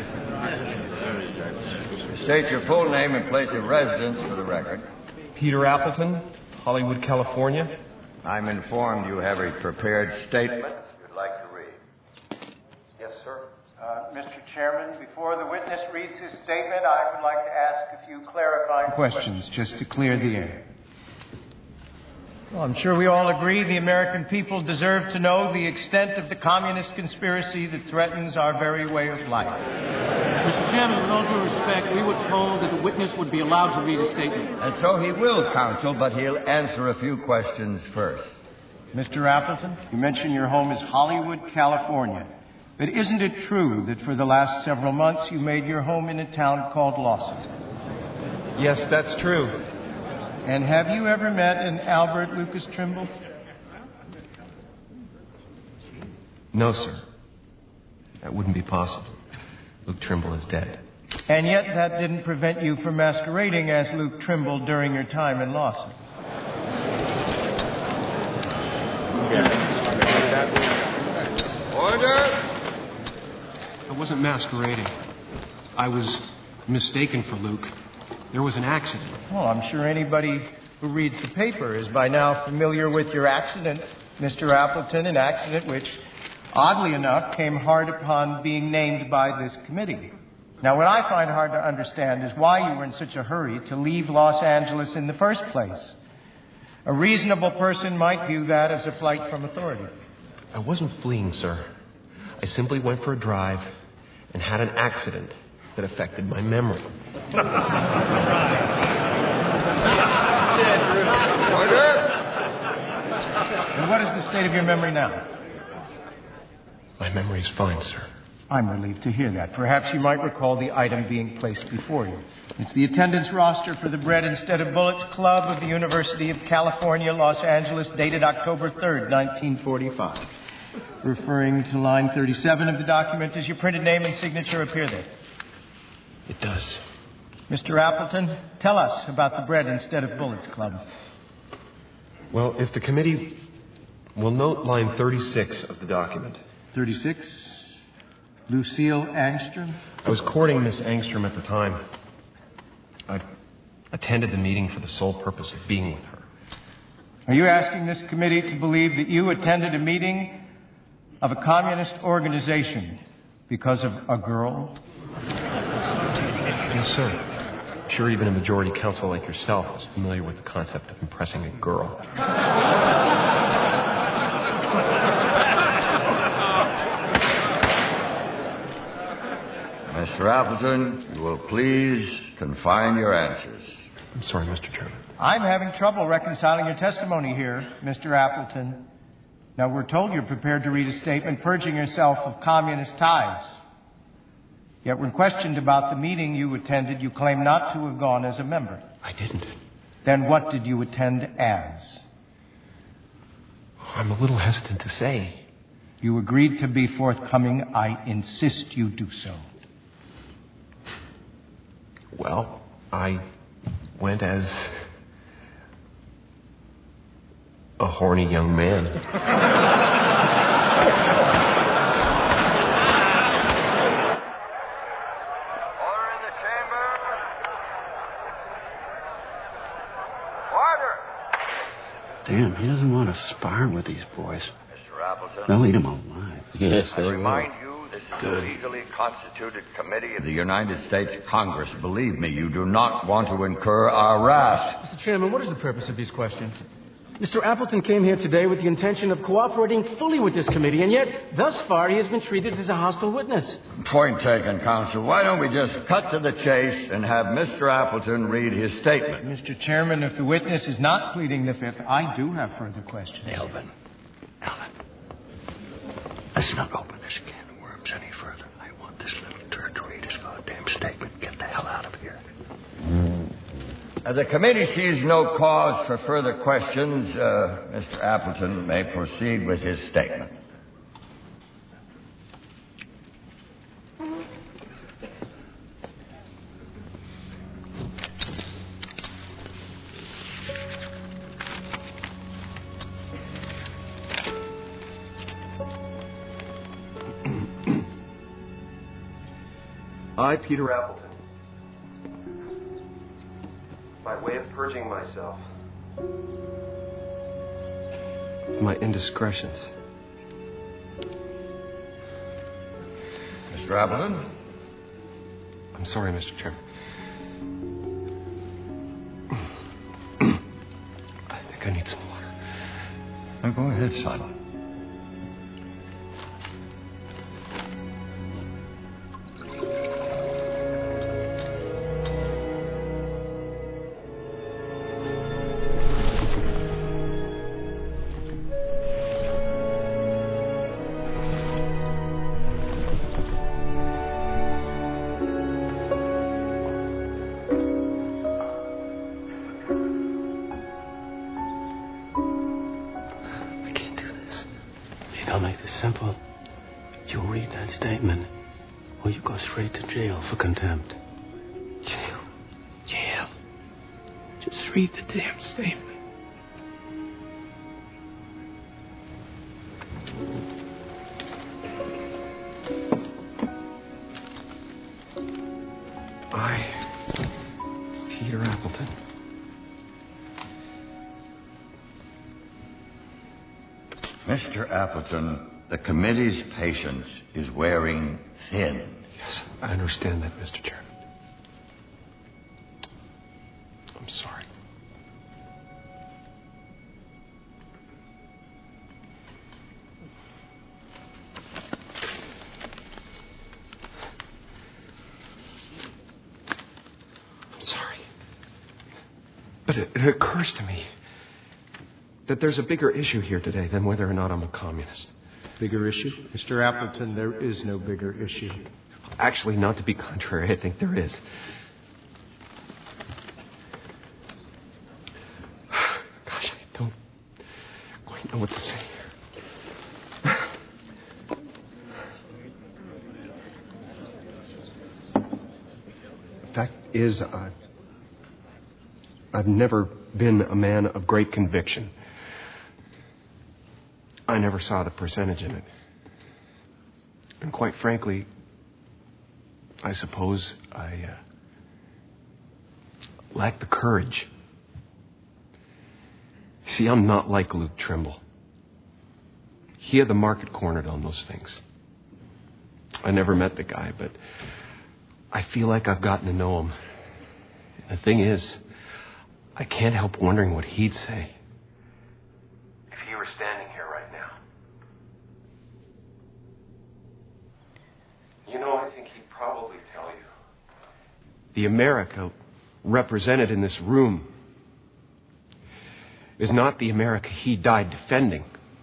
State your full name and place of residence for the record. Peter Appleton, Hollywood, California. I'm informed you have a prepared statement you'd like to read. Yes, sir. Uh, Mister Chairman, before the witness reads his statement, I would like to ask a few clarifying questions. Questions, just to clear the air. Well, I'm sure we all agree the American people deserve to know the extent of the communist conspiracy that threatens our very way of life. Mister Chairman, with all due respect, we were told that the witness would be allowed to read a statement. And so he will, counsel, but he'll answer a few questions first. Mister Appleton, you mentioned your home is Hollywood, California. But isn't it true that for the last several months you made your home in a town called Lawson? Yes, that's true. And have you ever met an Albert Lucas Trimble? No, sir. That wouldn't be possible. Luke Trimble is dead. And yet that didn't prevent you from masquerading as Luke Trimble during your time in Lawson. Order! I wasn't masquerading. I was mistaken for Luke. There was an accident. Well, I'm sure anybody who reads the paper is by now familiar with your accident, Mister Appleton, an accident which, oddly enough, came hard upon being named by this committee. Now, what I find hard to understand is why you were in such a hurry to leave Los Angeles in the first place. A reasonable person might view that as a flight from authority. I wasn't fleeing, sir. I simply went for a drive and had an accident that affected my memory. And what is the state of your memory now? My memory is fine, sir. I'm relieved to hear that. Perhaps you might recall the item being placed before you. It's the attendance roster for the Bread Instead of Bullets Club of the University of California, Los Angeles, dated October third, nineteen forty-five. Referring to line thirty-seven of the document, does your printed name and signature appear there? It does. Mister Appleton, tell us about the Bread Instead of Bullets Club. Well, if the committee will note line thirty-six of the document. thirty-six? Lucille Angstrom? I was courting Miss Angstrom at the time. I attended the meeting for the sole purpose of being with her. Are you asking this committee to believe that you attended a meeting of a communist organization because of a girl? Yes, sir. I'm sure even a majority council like yourself is familiar with the concept of impressing a girl. Mister Appleton, you will please confine your answers. I'm sorry, Mister Chairman. I'm having trouble reconciling your testimony here, Mister Appleton. Now, we're told you're prepared to read a statement purging yourself of communist ties. Yet when questioned about the meeting you attended, you claim not to have gone as a member. I didn't. Then what did you attend as? I'm a little hesitant to say. You agreed to be forthcoming. I insist you do so. Well, I went as a horny young man. Order in the chamber. Order. Damn, he doesn't want to spar with these boys. Mister Appleton. They'll eat him alive. Yes, they will. I remind you, this is a legally constituted committee of the United States Congress. Believe me, you do not want to incur our wrath. Mister Chairman, what is the purpose of these questions? Mister Appleton came here today with the intention of cooperating fully with this committee, and yet, thus far, he has been treated as a hostile witness. Point taken, Counsel. Why don't we just cut to the chase and have Mister Appleton read his statement? Mister Chairman, if the witness is not pleading the fifth, I do have further questions. Elvin. Elvin. Let's not open this can of worms any further. I want this little turd to read his goddamn statement. Get the hell out of here. Uh, the committee sees no cause for further questions. Uh, Mister Appleton may proceed with his statement. I, Peter Appleton, by way of purging myself, my indiscretions. Mister Appleton? I'm sorry, Mister Chairman. I think I need some water. Now go ahead, son. I'll make this simple. You read that statement, or you go straight to jail for contempt. Jail? Jail. Just read the damn statement. I, Peter Appleton. Mister Appleton, the committee's patience is wearing thin. Yes, I understand that, Mister Chairman. I'm sorry. I'm sorry. But it, it occurs to me that there's a bigger issue here today than whether or not I'm a communist. Bigger issue? Mister Appleton, there is no bigger issue. Actually, not to be contrary, I think there is. Gosh, I don't quite know what to say here. The fact is, I, I've never been a man of great conviction. I never saw the percentage in it. And quite frankly, I suppose I uh, lack the courage. See, I'm not like Luke Trimble. He had the market cornered on those things. I never met the guy, but I feel like I've gotten to know him. And the thing is, I can't help wondering what he'd say if he were standing here right now. You know, I think he'd probably tell you the America represented in this room is not the America he died defending.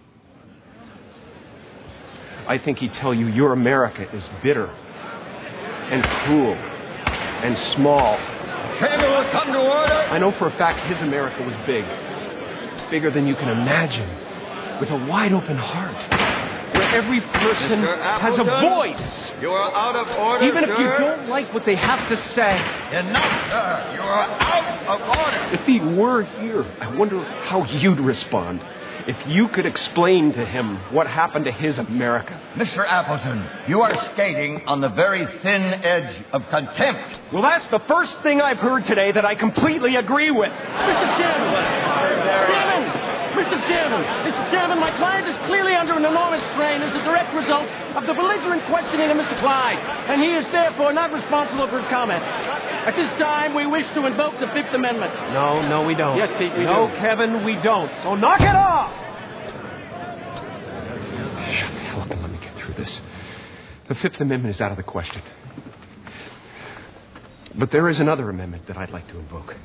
I think he'd tell you your America is bitter and cruel and small. Chamber will come to order. I know for a fact his America was big. Bigger than you can imagine. With a wide open heart. Where every person has a voice. You are out of order, Even sir. if you don't like what they have to say. Enough, sir. You are out of order. If he were here, I wonder how you'd respond. If you could explain to him what happened to his America. Mister Appleton, you are skating on the very thin edge of contempt. Well, that's the first thing I've heard today that I completely agree with. Mister Chairman! Chairman! Mister Chairman! Mister Chairman, my client is clearly under an enormous strain as a direct result of the belligerent questioning of Mister Clyde, and he is therefore not responsible for his comments. At this time, we wish to invoke the Fifth Amendment. No, no, we don't. Yes, Pete, we no, do. No, Kevin, we don't. So knock it off! Shut the hell up and let me get through this. The Fifth Amendment is out of the question. But there is another amendment that I'd like to invoke.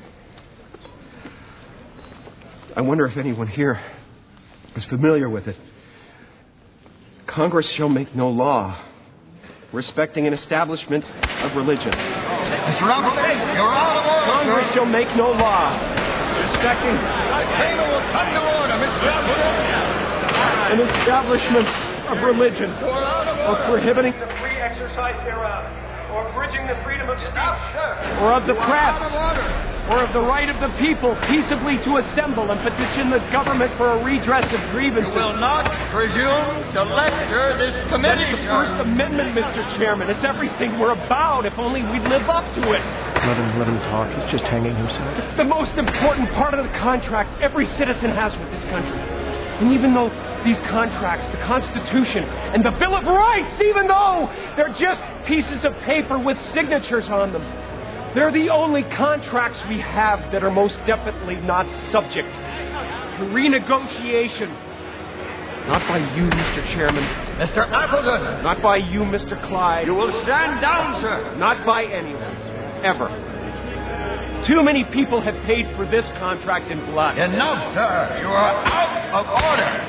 I wonder if anyone here is familiar with it. Congress shall make no law respecting an establishment of religion. Mister Appleton, you're out of order. Congress sir. shall make no law respecting The chamber will come to order, Mister Appleton. an establishment of religion You're out of or order. prohibiting The free exercise thereof, or abridging the freedom of speech, or of the You're press out of order. or of the right of the people peaceably to assemble and petition the government for a redress of grievances. You will not presume to lecture this committee, That's the sir. First Amendment, Mister Chairman. It's everything we're about, if only we'd live up to it. Let him, let him talk. He's just hanging himself. It's the most important part of the contract every citizen has with this country. And even though these contracts, the Constitution, and the Bill of Rights, even though they're just pieces of paper with signatures on them, they're the only contracts we have that are most definitely not subject to renegotiation. Not by you, Mister Chairman. Mister Appleton. Not by you, Mister Clyde. You will stand down, sir. Not by anyone. Ever. Too many people have paid for this contract in blood. Enough, sir. You are out of order.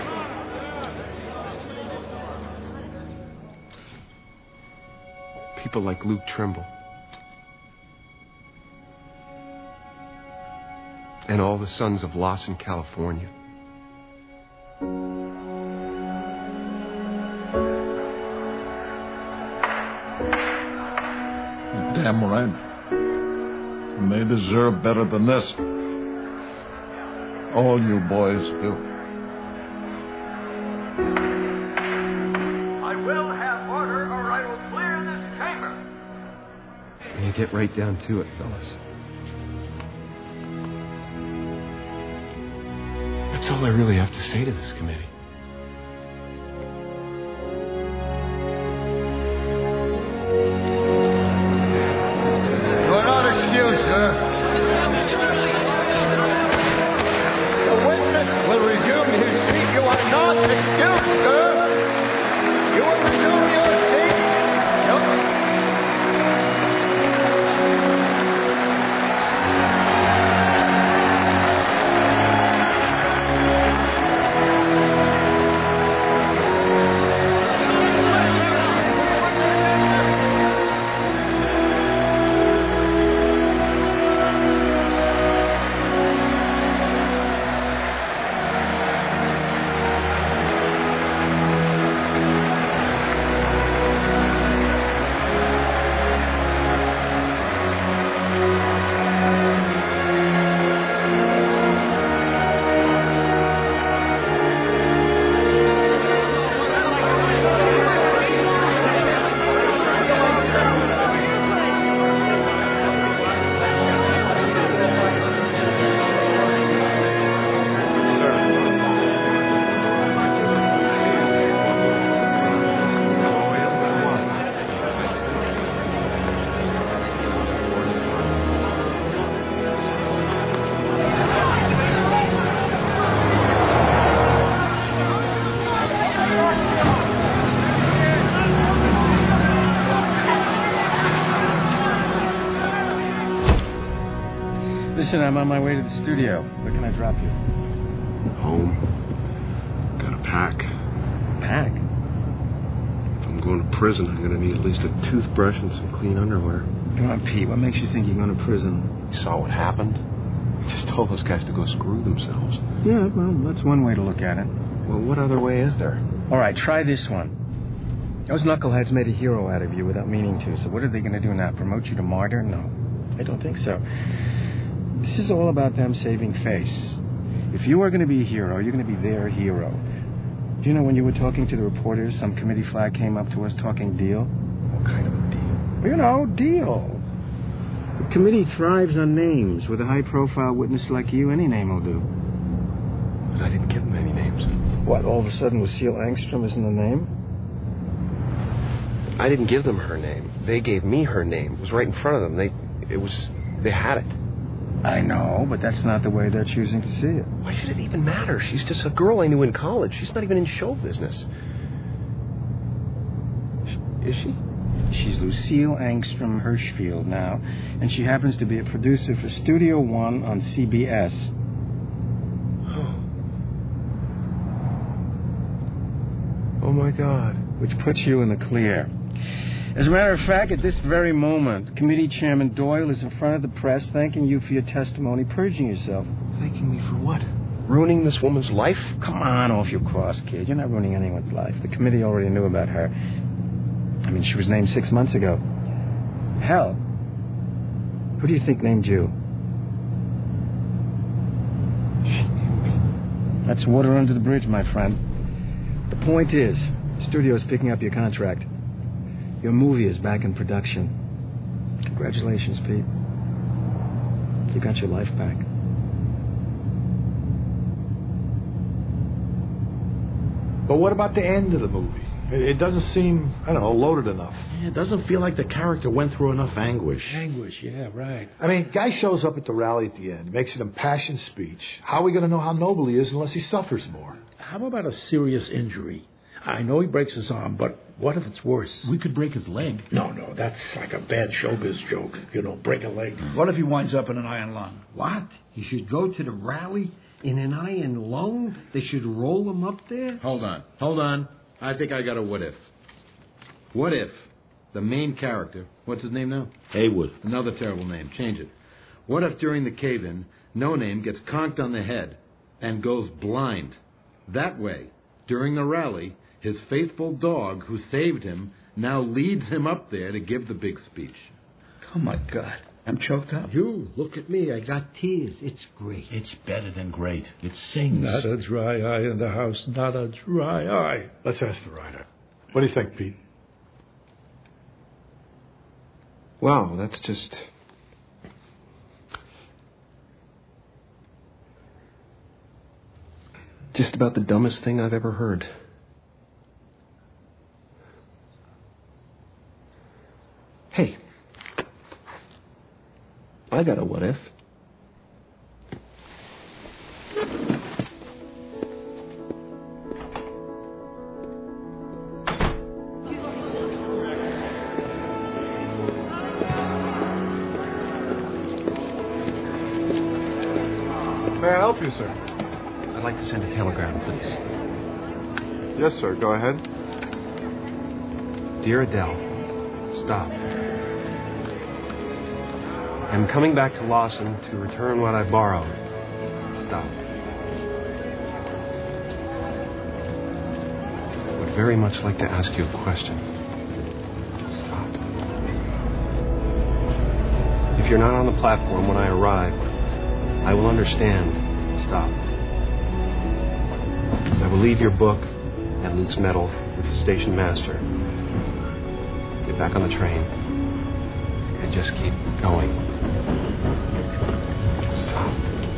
People like Luke Trimble. And all the sons of Lawson, California. Damn right. And they deserve better than this. All you boys do. I will have order or I will clear this chamber. You get right down to it, fellas. That's all I really have to say to this committee. You are not excused, sir. The witness will resume his seat. You are not excused, sir. You will resume your seat. No. Listen, I'm on my way to the studio. Where can I drop you? Home. Gotta pack. Pack? If I'm going to prison, I'm gonna need at least a toothbrush and some clean underwear. Come on, Pete. What makes you think you're going to prison? You saw what happened? We just told those guys to go screw themselves. Yeah, well, that's one way to look at it. Well, what other way is there? All right, try this one. Those knuckleheads made a hero out of you without meaning to, so what are they going to do now? Promote you to martyr? No, I don't think so. This is all about them saving face. If you are going to be a hero, you're going to be their hero. Do you know when you were talking to the reporters, some committee flag came up to us talking deal? What kind of a deal? You know, deal. The committee thrives on names. With a high-profile witness like you, any name will do. But I didn't give them any names. What, all of a sudden Lucille Angstrom isn't a name? I didn't give them her name. They gave me her name. It was right in front of them. They, it was, they had it. I know, but that's not the way they're choosing to see it. Why should it even matter? She's just a girl I knew in college. She's not even in show business. Is she? She's Lucille Angstrom Hirschfield now, and she happens to be a producer for Studio One on C B S. Oh. Oh, my God. Which puts you in the clear. As a matter of fact, at this very moment, Committee Chairman Doyle is in front of the press thanking you for your testimony, purging yourself. Thanking me for what? Ruining this woman's life? Come on, off your cross, kid. You're not ruining anyone's life. The committee already knew about her. I mean, she was named six months ago. Hell, who do you think named you? She named me. That's water under the bridge, my friend. The point is, the studio's picking up your contract. Your movie is back in production. Congratulations, Pete. You got your life back. But what about the end of the movie? It doesn't seem, I don't know, loaded enough. Yeah, it doesn't feel like the character went through enough anguish. Anguish, yeah, right. I mean, guy shows up at the rally at the end, makes an impassioned speech. How are we going to know how noble he is unless he suffers more? How about a serious injury? I know he breaks his arm, but what if it's worse? We could break his leg. No, no, that's like a bad showbiz joke. You know, break a leg. What if he winds up in an iron lung? What? He should go to the rally in an iron lung? They should roll him up there? Hold on. Hold on. I think I got a what if. What if the main character, what's his name now? Haywood. Another terrible name. Change it. What if during the cave-in, No Name gets conked on the head and goes blind? That way, during the rally, his faithful dog who saved him now leads him up there to give the big speech. Oh, my God. I'm choked up. You, look at me. I got tears. It's great. It's better than great. It sings. Not a dry eye in the house. Not a dry eye. Let's ask the writer. What do you think, Pete? Wow, that's just... just about the dumbest thing I've ever heard. Hey, I got a what if. May I help you, sir? I'd like to send a telegram, please. Yes, sir. Go ahead. Dear Adele, stop. I'm coming back to Lawson to return what I borrowed. Stop. I would very much like to ask you a question. Stop. If you're not on the platform when I arrive, I will understand. Stop. I will leave your book and Luke's medal with the station master. Get back on the train and just keep going. Stop.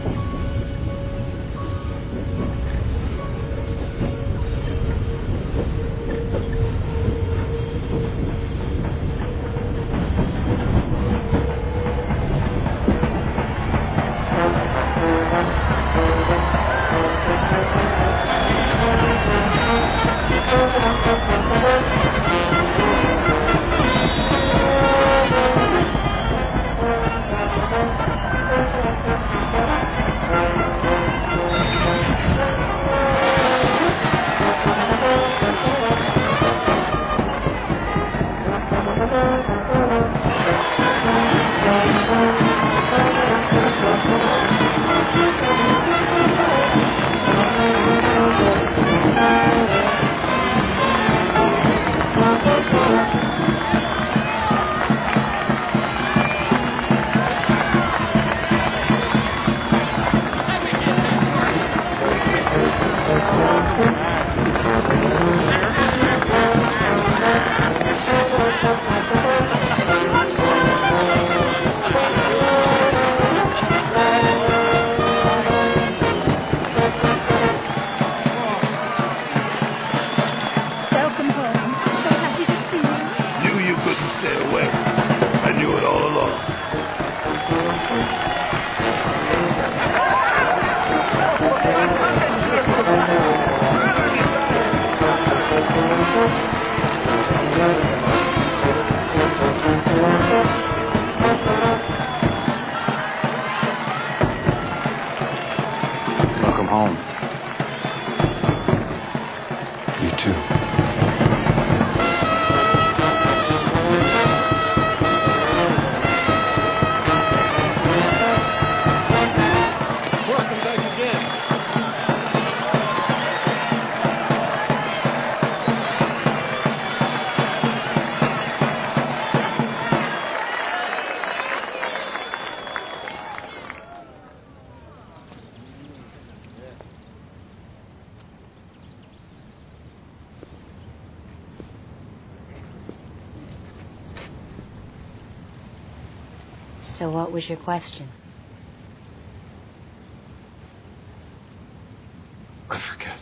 Welcome home. You too. Welcome back again. So what was your question? I forget.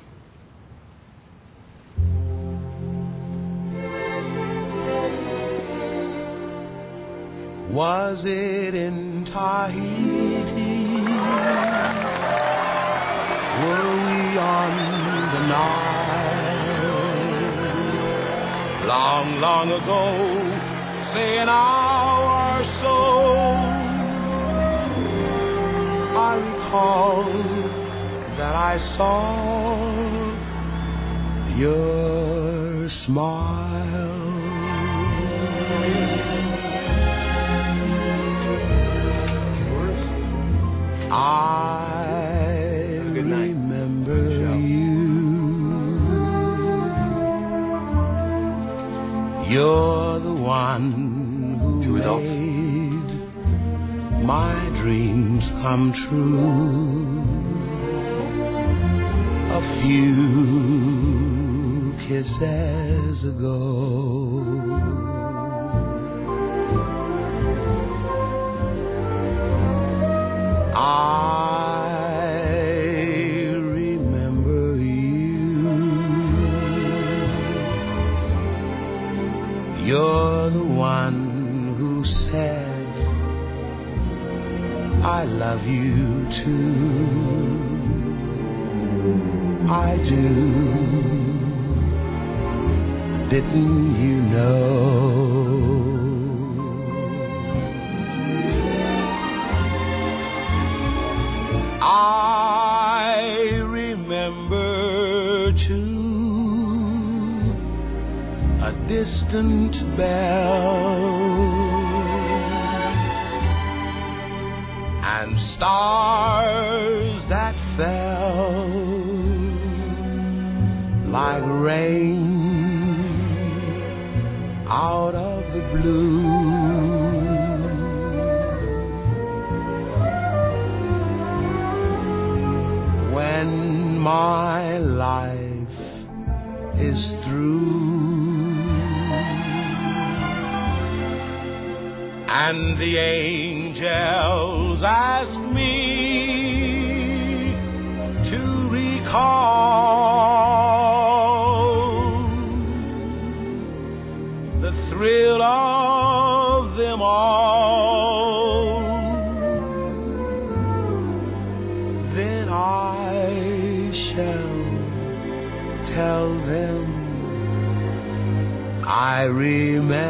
Was it in Tahiti? Were we on the Nile? Long, long ago, say an hour or so, I recall that I saw your smile. I remember you. You're the one who made my dreams come true. A few kisses ago. said, I love you too. I do. Didn't you know? I remember too a distant bell and stars that fell like rain out of the blue. When my life is through and the angels ask me to recall the thrill of them all, then I shall tell them I remember